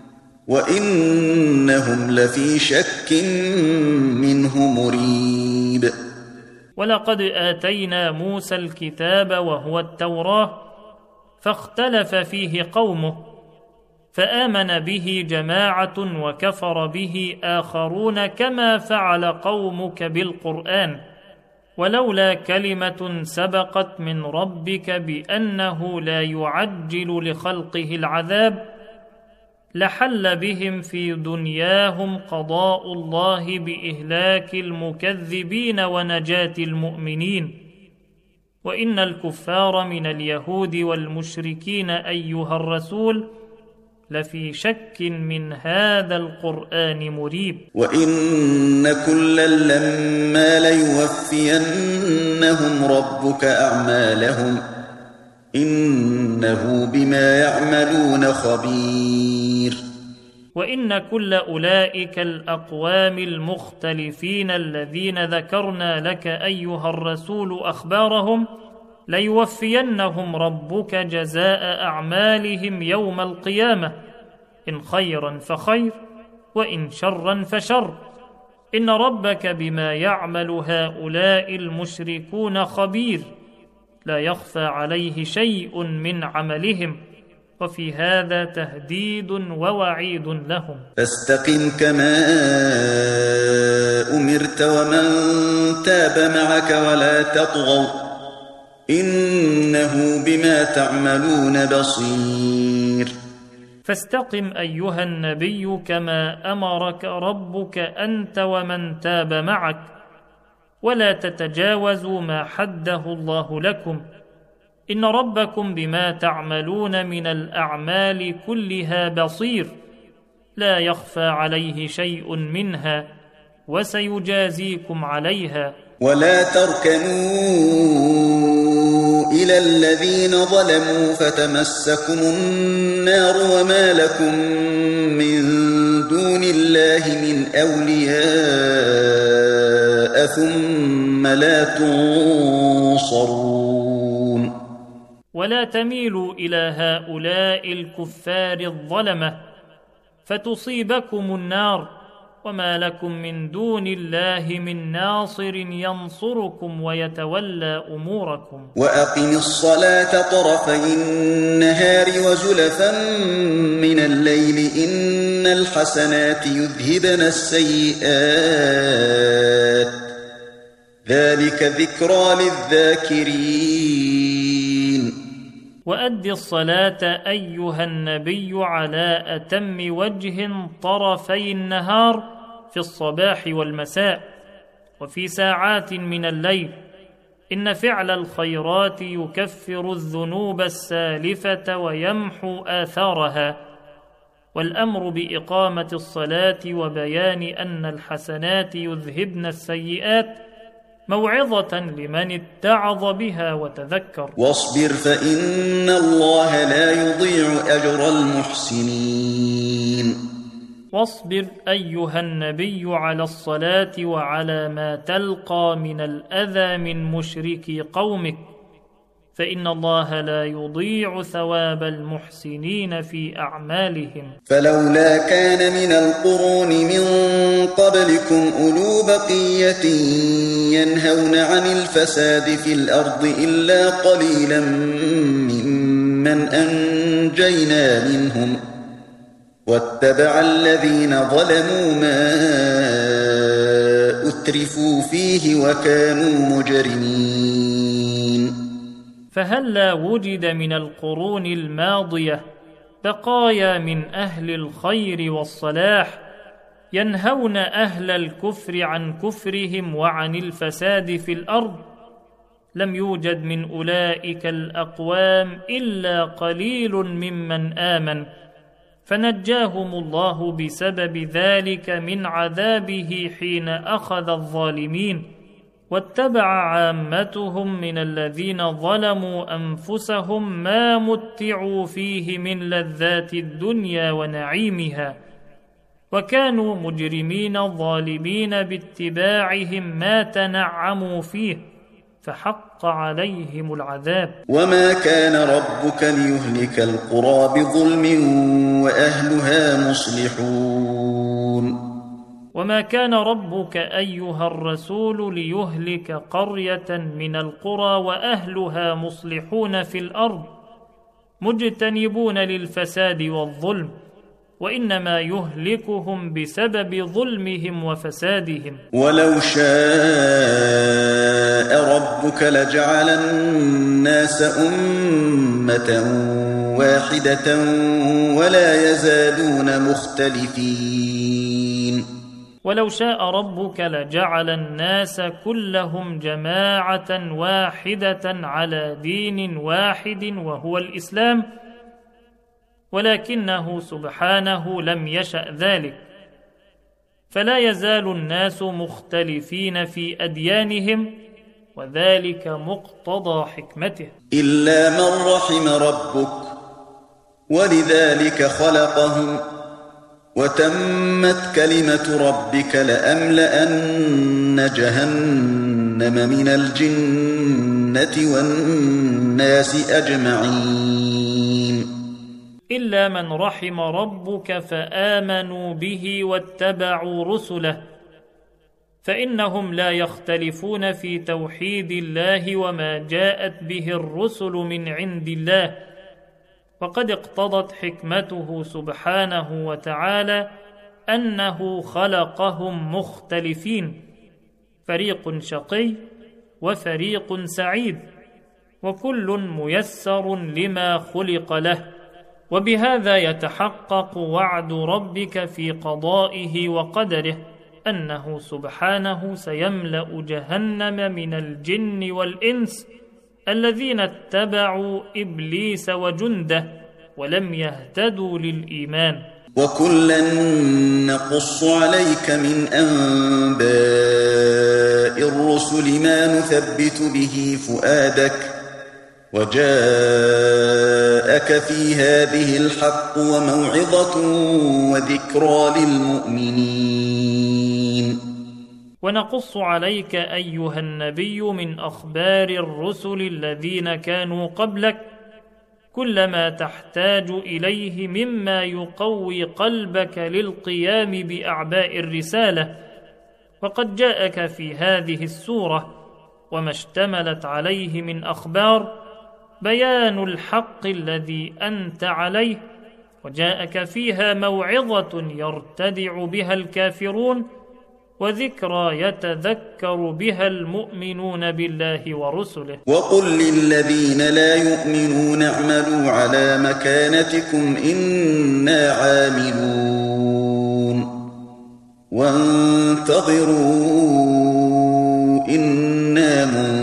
وإنهم لفي شك منه مريب. ولقد آتينا موسى الكتاب وهو التوراة فاختلف فيه قومه فآمن به جماعة وكفر به آخرون كما فعل قومك بالقرآن ولولا كلمة سبقت من ربك بأنه لا يعجل لخلقه العذاب لحل بهم في دنياهم قضاء الله بإهلاك المكذبين ونجاة المؤمنين وإن الكفار من اليهود والمشركين أيها الرسول لفي شك من هذا القرآن مريب. وإن كلا لما ليوفينهم ربك أعمالهم إنه بما يعملون خبير. وإن كل أولئك الأقوام المختلفين الذين ذكرنا لك أيها الرسول أخبارهم ليوفينهم ربك جزاء أعمالهم يوم القيامة، إن خيرا فخير وإن شرا فشر، إن ربك بما يعمل هؤلاء المشركون خبير، لا يخفى عليه شيء من عملهم، وفي هذا تهديد ووعيد لهم. فاستقم كما أمرت ومن تاب معك ولا تطغوا إنه بما تعملون بصير. فاستقم أيها النبي كما أمرك ربك أنت ومن تاب معك، ولا تتجاوزوا ما حده الله لكم، إن ربكم بما تعملون من الأعمال كلها بصير، لا يخفى عليه شيء منها، وسيجازيكم عليها. ولا تركنوا إلى الذين ظلموا فتمسكم النار وما لكم من دون الله من أولياء ثم لا تنصرون. ولا تميلوا إلى هؤلاء الكفار الظلمة فتصيبكم النار وما لكم من دون الله من ناصر ينصركم ويتولى أموركم. وأقم الصلاة طرفي النهار وزلفا من الليل إن الحسنات يذهبن السيئات ذلك ذكرى للذاكرين. وأد الصلاة أيها النبي على أتم وجه طرفي النهار في الصباح والمساء وفي ساعات من الليل، إن فعل الخيرات يكفر الذنوب السالفة ويمحو آثارها، والأمر بإقامة الصلاة وبيان أن الحسنات يذهبن السيئات موعظة لمن اتعظ بها وتذكر. واصبر فإن الله لا يضيع أجر المحسنين. واصبر أيها النبي على الصلاة وعلى ما تلقى من الأذى من مشركي قومك، فإن الله لا يضيع ثواب المحسنين في أعمالهم. فلولا كان من القرون من قبلكم أولو بقية ينهون عن الفساد في الأرض إلا قليلا ممن أنجينا منهم واتبع الذين ظلموا ما أترفوا فيه وكانوا مجرمين. فهلا وجد من القرون الماضية بقايا من أهل الخير والصلاح ينهون أهل الكفر عن كفرهم وعن الفساد في الأرض، لم يوجد من أولئك الأقوام إلا قليل ممن آمن، فنجاهم الله بسبب ذلك من عذابه حين أخذ الظالمين، واتبع عامتهم من الذين ظلموا أنفسهم ما متعوا فيه من لذات الدنيا ونعيمها، وكانوا مجرمين ظالمين باتباعهم ما تنعموا فيه، فحق عليهم العذاب. وما كان ربك ليهلك القرى بظلم وأهلها مصلحون. وما كان ربك أيها الرسول ليهلك قرية من القرى وأهلها مصلحون في الأرض مجتنبون للفساد والظلم، وإنما يهلكهم بسبب ظلمهم وفسادهم. ولو شاء ربك لجعل الناس أمة واحدة ولا يزالون مختلفين. ولو شاء ربك لجعل الناس كلهم جماعة واحدة على دين واحد وهو الإسلام، ولكنه سبحانه لم يشأ ذلك، فلا يزال الناس مختلفين في أديانهم، وذلك مقتضى حكمته. إلا من رحم ربك ولذلك خلقهم وتمت كلمة ربك لأملأن جهنم من الجنة والناس أجمعين إلا من رحم ربك فآمنوا به واتبعوا رسله فإنهم لا يختلفون في توحيد الله وما جاءت به الرسل من عند الله، وقد اقتضت حكمته سبحانه وتعالى أنه خلقهم مختلفين، فريق شقي وفريق سعيد، وكل ميسر لما خلق له. وبهذا يتحقق وعد ربك في قضائه وقدره أنه سبحانه سيملأ جهنم من الجن والإنس الذين اتبعوا إبليس وجنده ولم يهتدوا للإيمان. وكلا نقص عليك من أنباء الرسل ما نثبت به فؤادك، وجاءك في هذه الحق وموعظة وذكرى للمؤمنين. ونقص عليك أيها النبي من أخبار الرسل الذين كانوا قبلك كل ما تحتاج إليه مما يقوي قلبك للقيام بأعباء الرسالة، وقد جاءك في هذه السورة وما اشتملت عليه من أخبار بيان الحق الذي أنت عليه، وجاءك فيها موعظة يرتدع بها الكافرون وذكرى يتذكر بها المؤمنون بالله ورسله. وقل للذين لا يؤمنون اعملوا على مكانتكم إنا عاملون وانتظروا إنا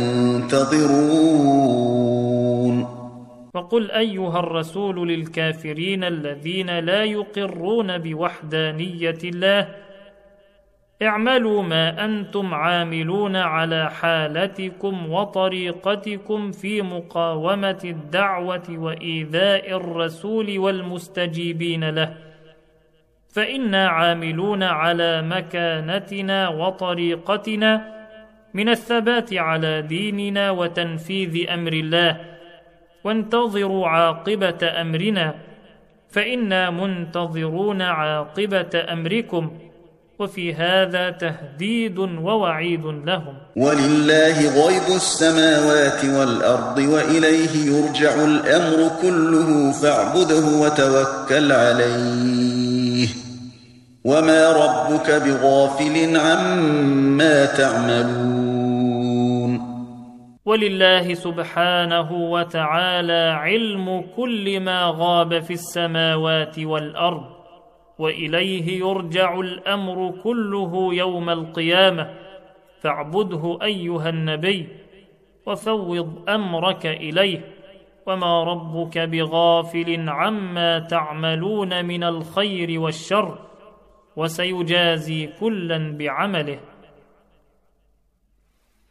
منتظرون. وقل أيها الرسول للكافرين الذين لا يقرون بوحدانية الله اعملوا ما أنتم عاملون على حالتكم وطريقتكم في مقاومة الدعوة وإيذاء الرسول والمستجيبين له، فإنا عاملون على مكانتنا وطريقتنا من الثبات على ديننا وتنفيذ أمر الله، وانتظروا عاقبة أمرنا فإنا منتظرون عاقبة أمركم، وفي هذا تهديد ووعيد لهم. ولله غيب السماوات والأرض وإليه يرجع الأمر كله فاعبده وتوكل عليه وما ربك بغافل عما تعملون. ولله سبحانه وتعالى علم كل ما غاب في السماوات والأرض، وإليه يرجع الأمر كله يوم القيامة، فاعبده أيها النبي وفوض أمرك إليه، وما ربك بغافل عما تعملون من الخير والشر، وسيجازي كلا بعمله.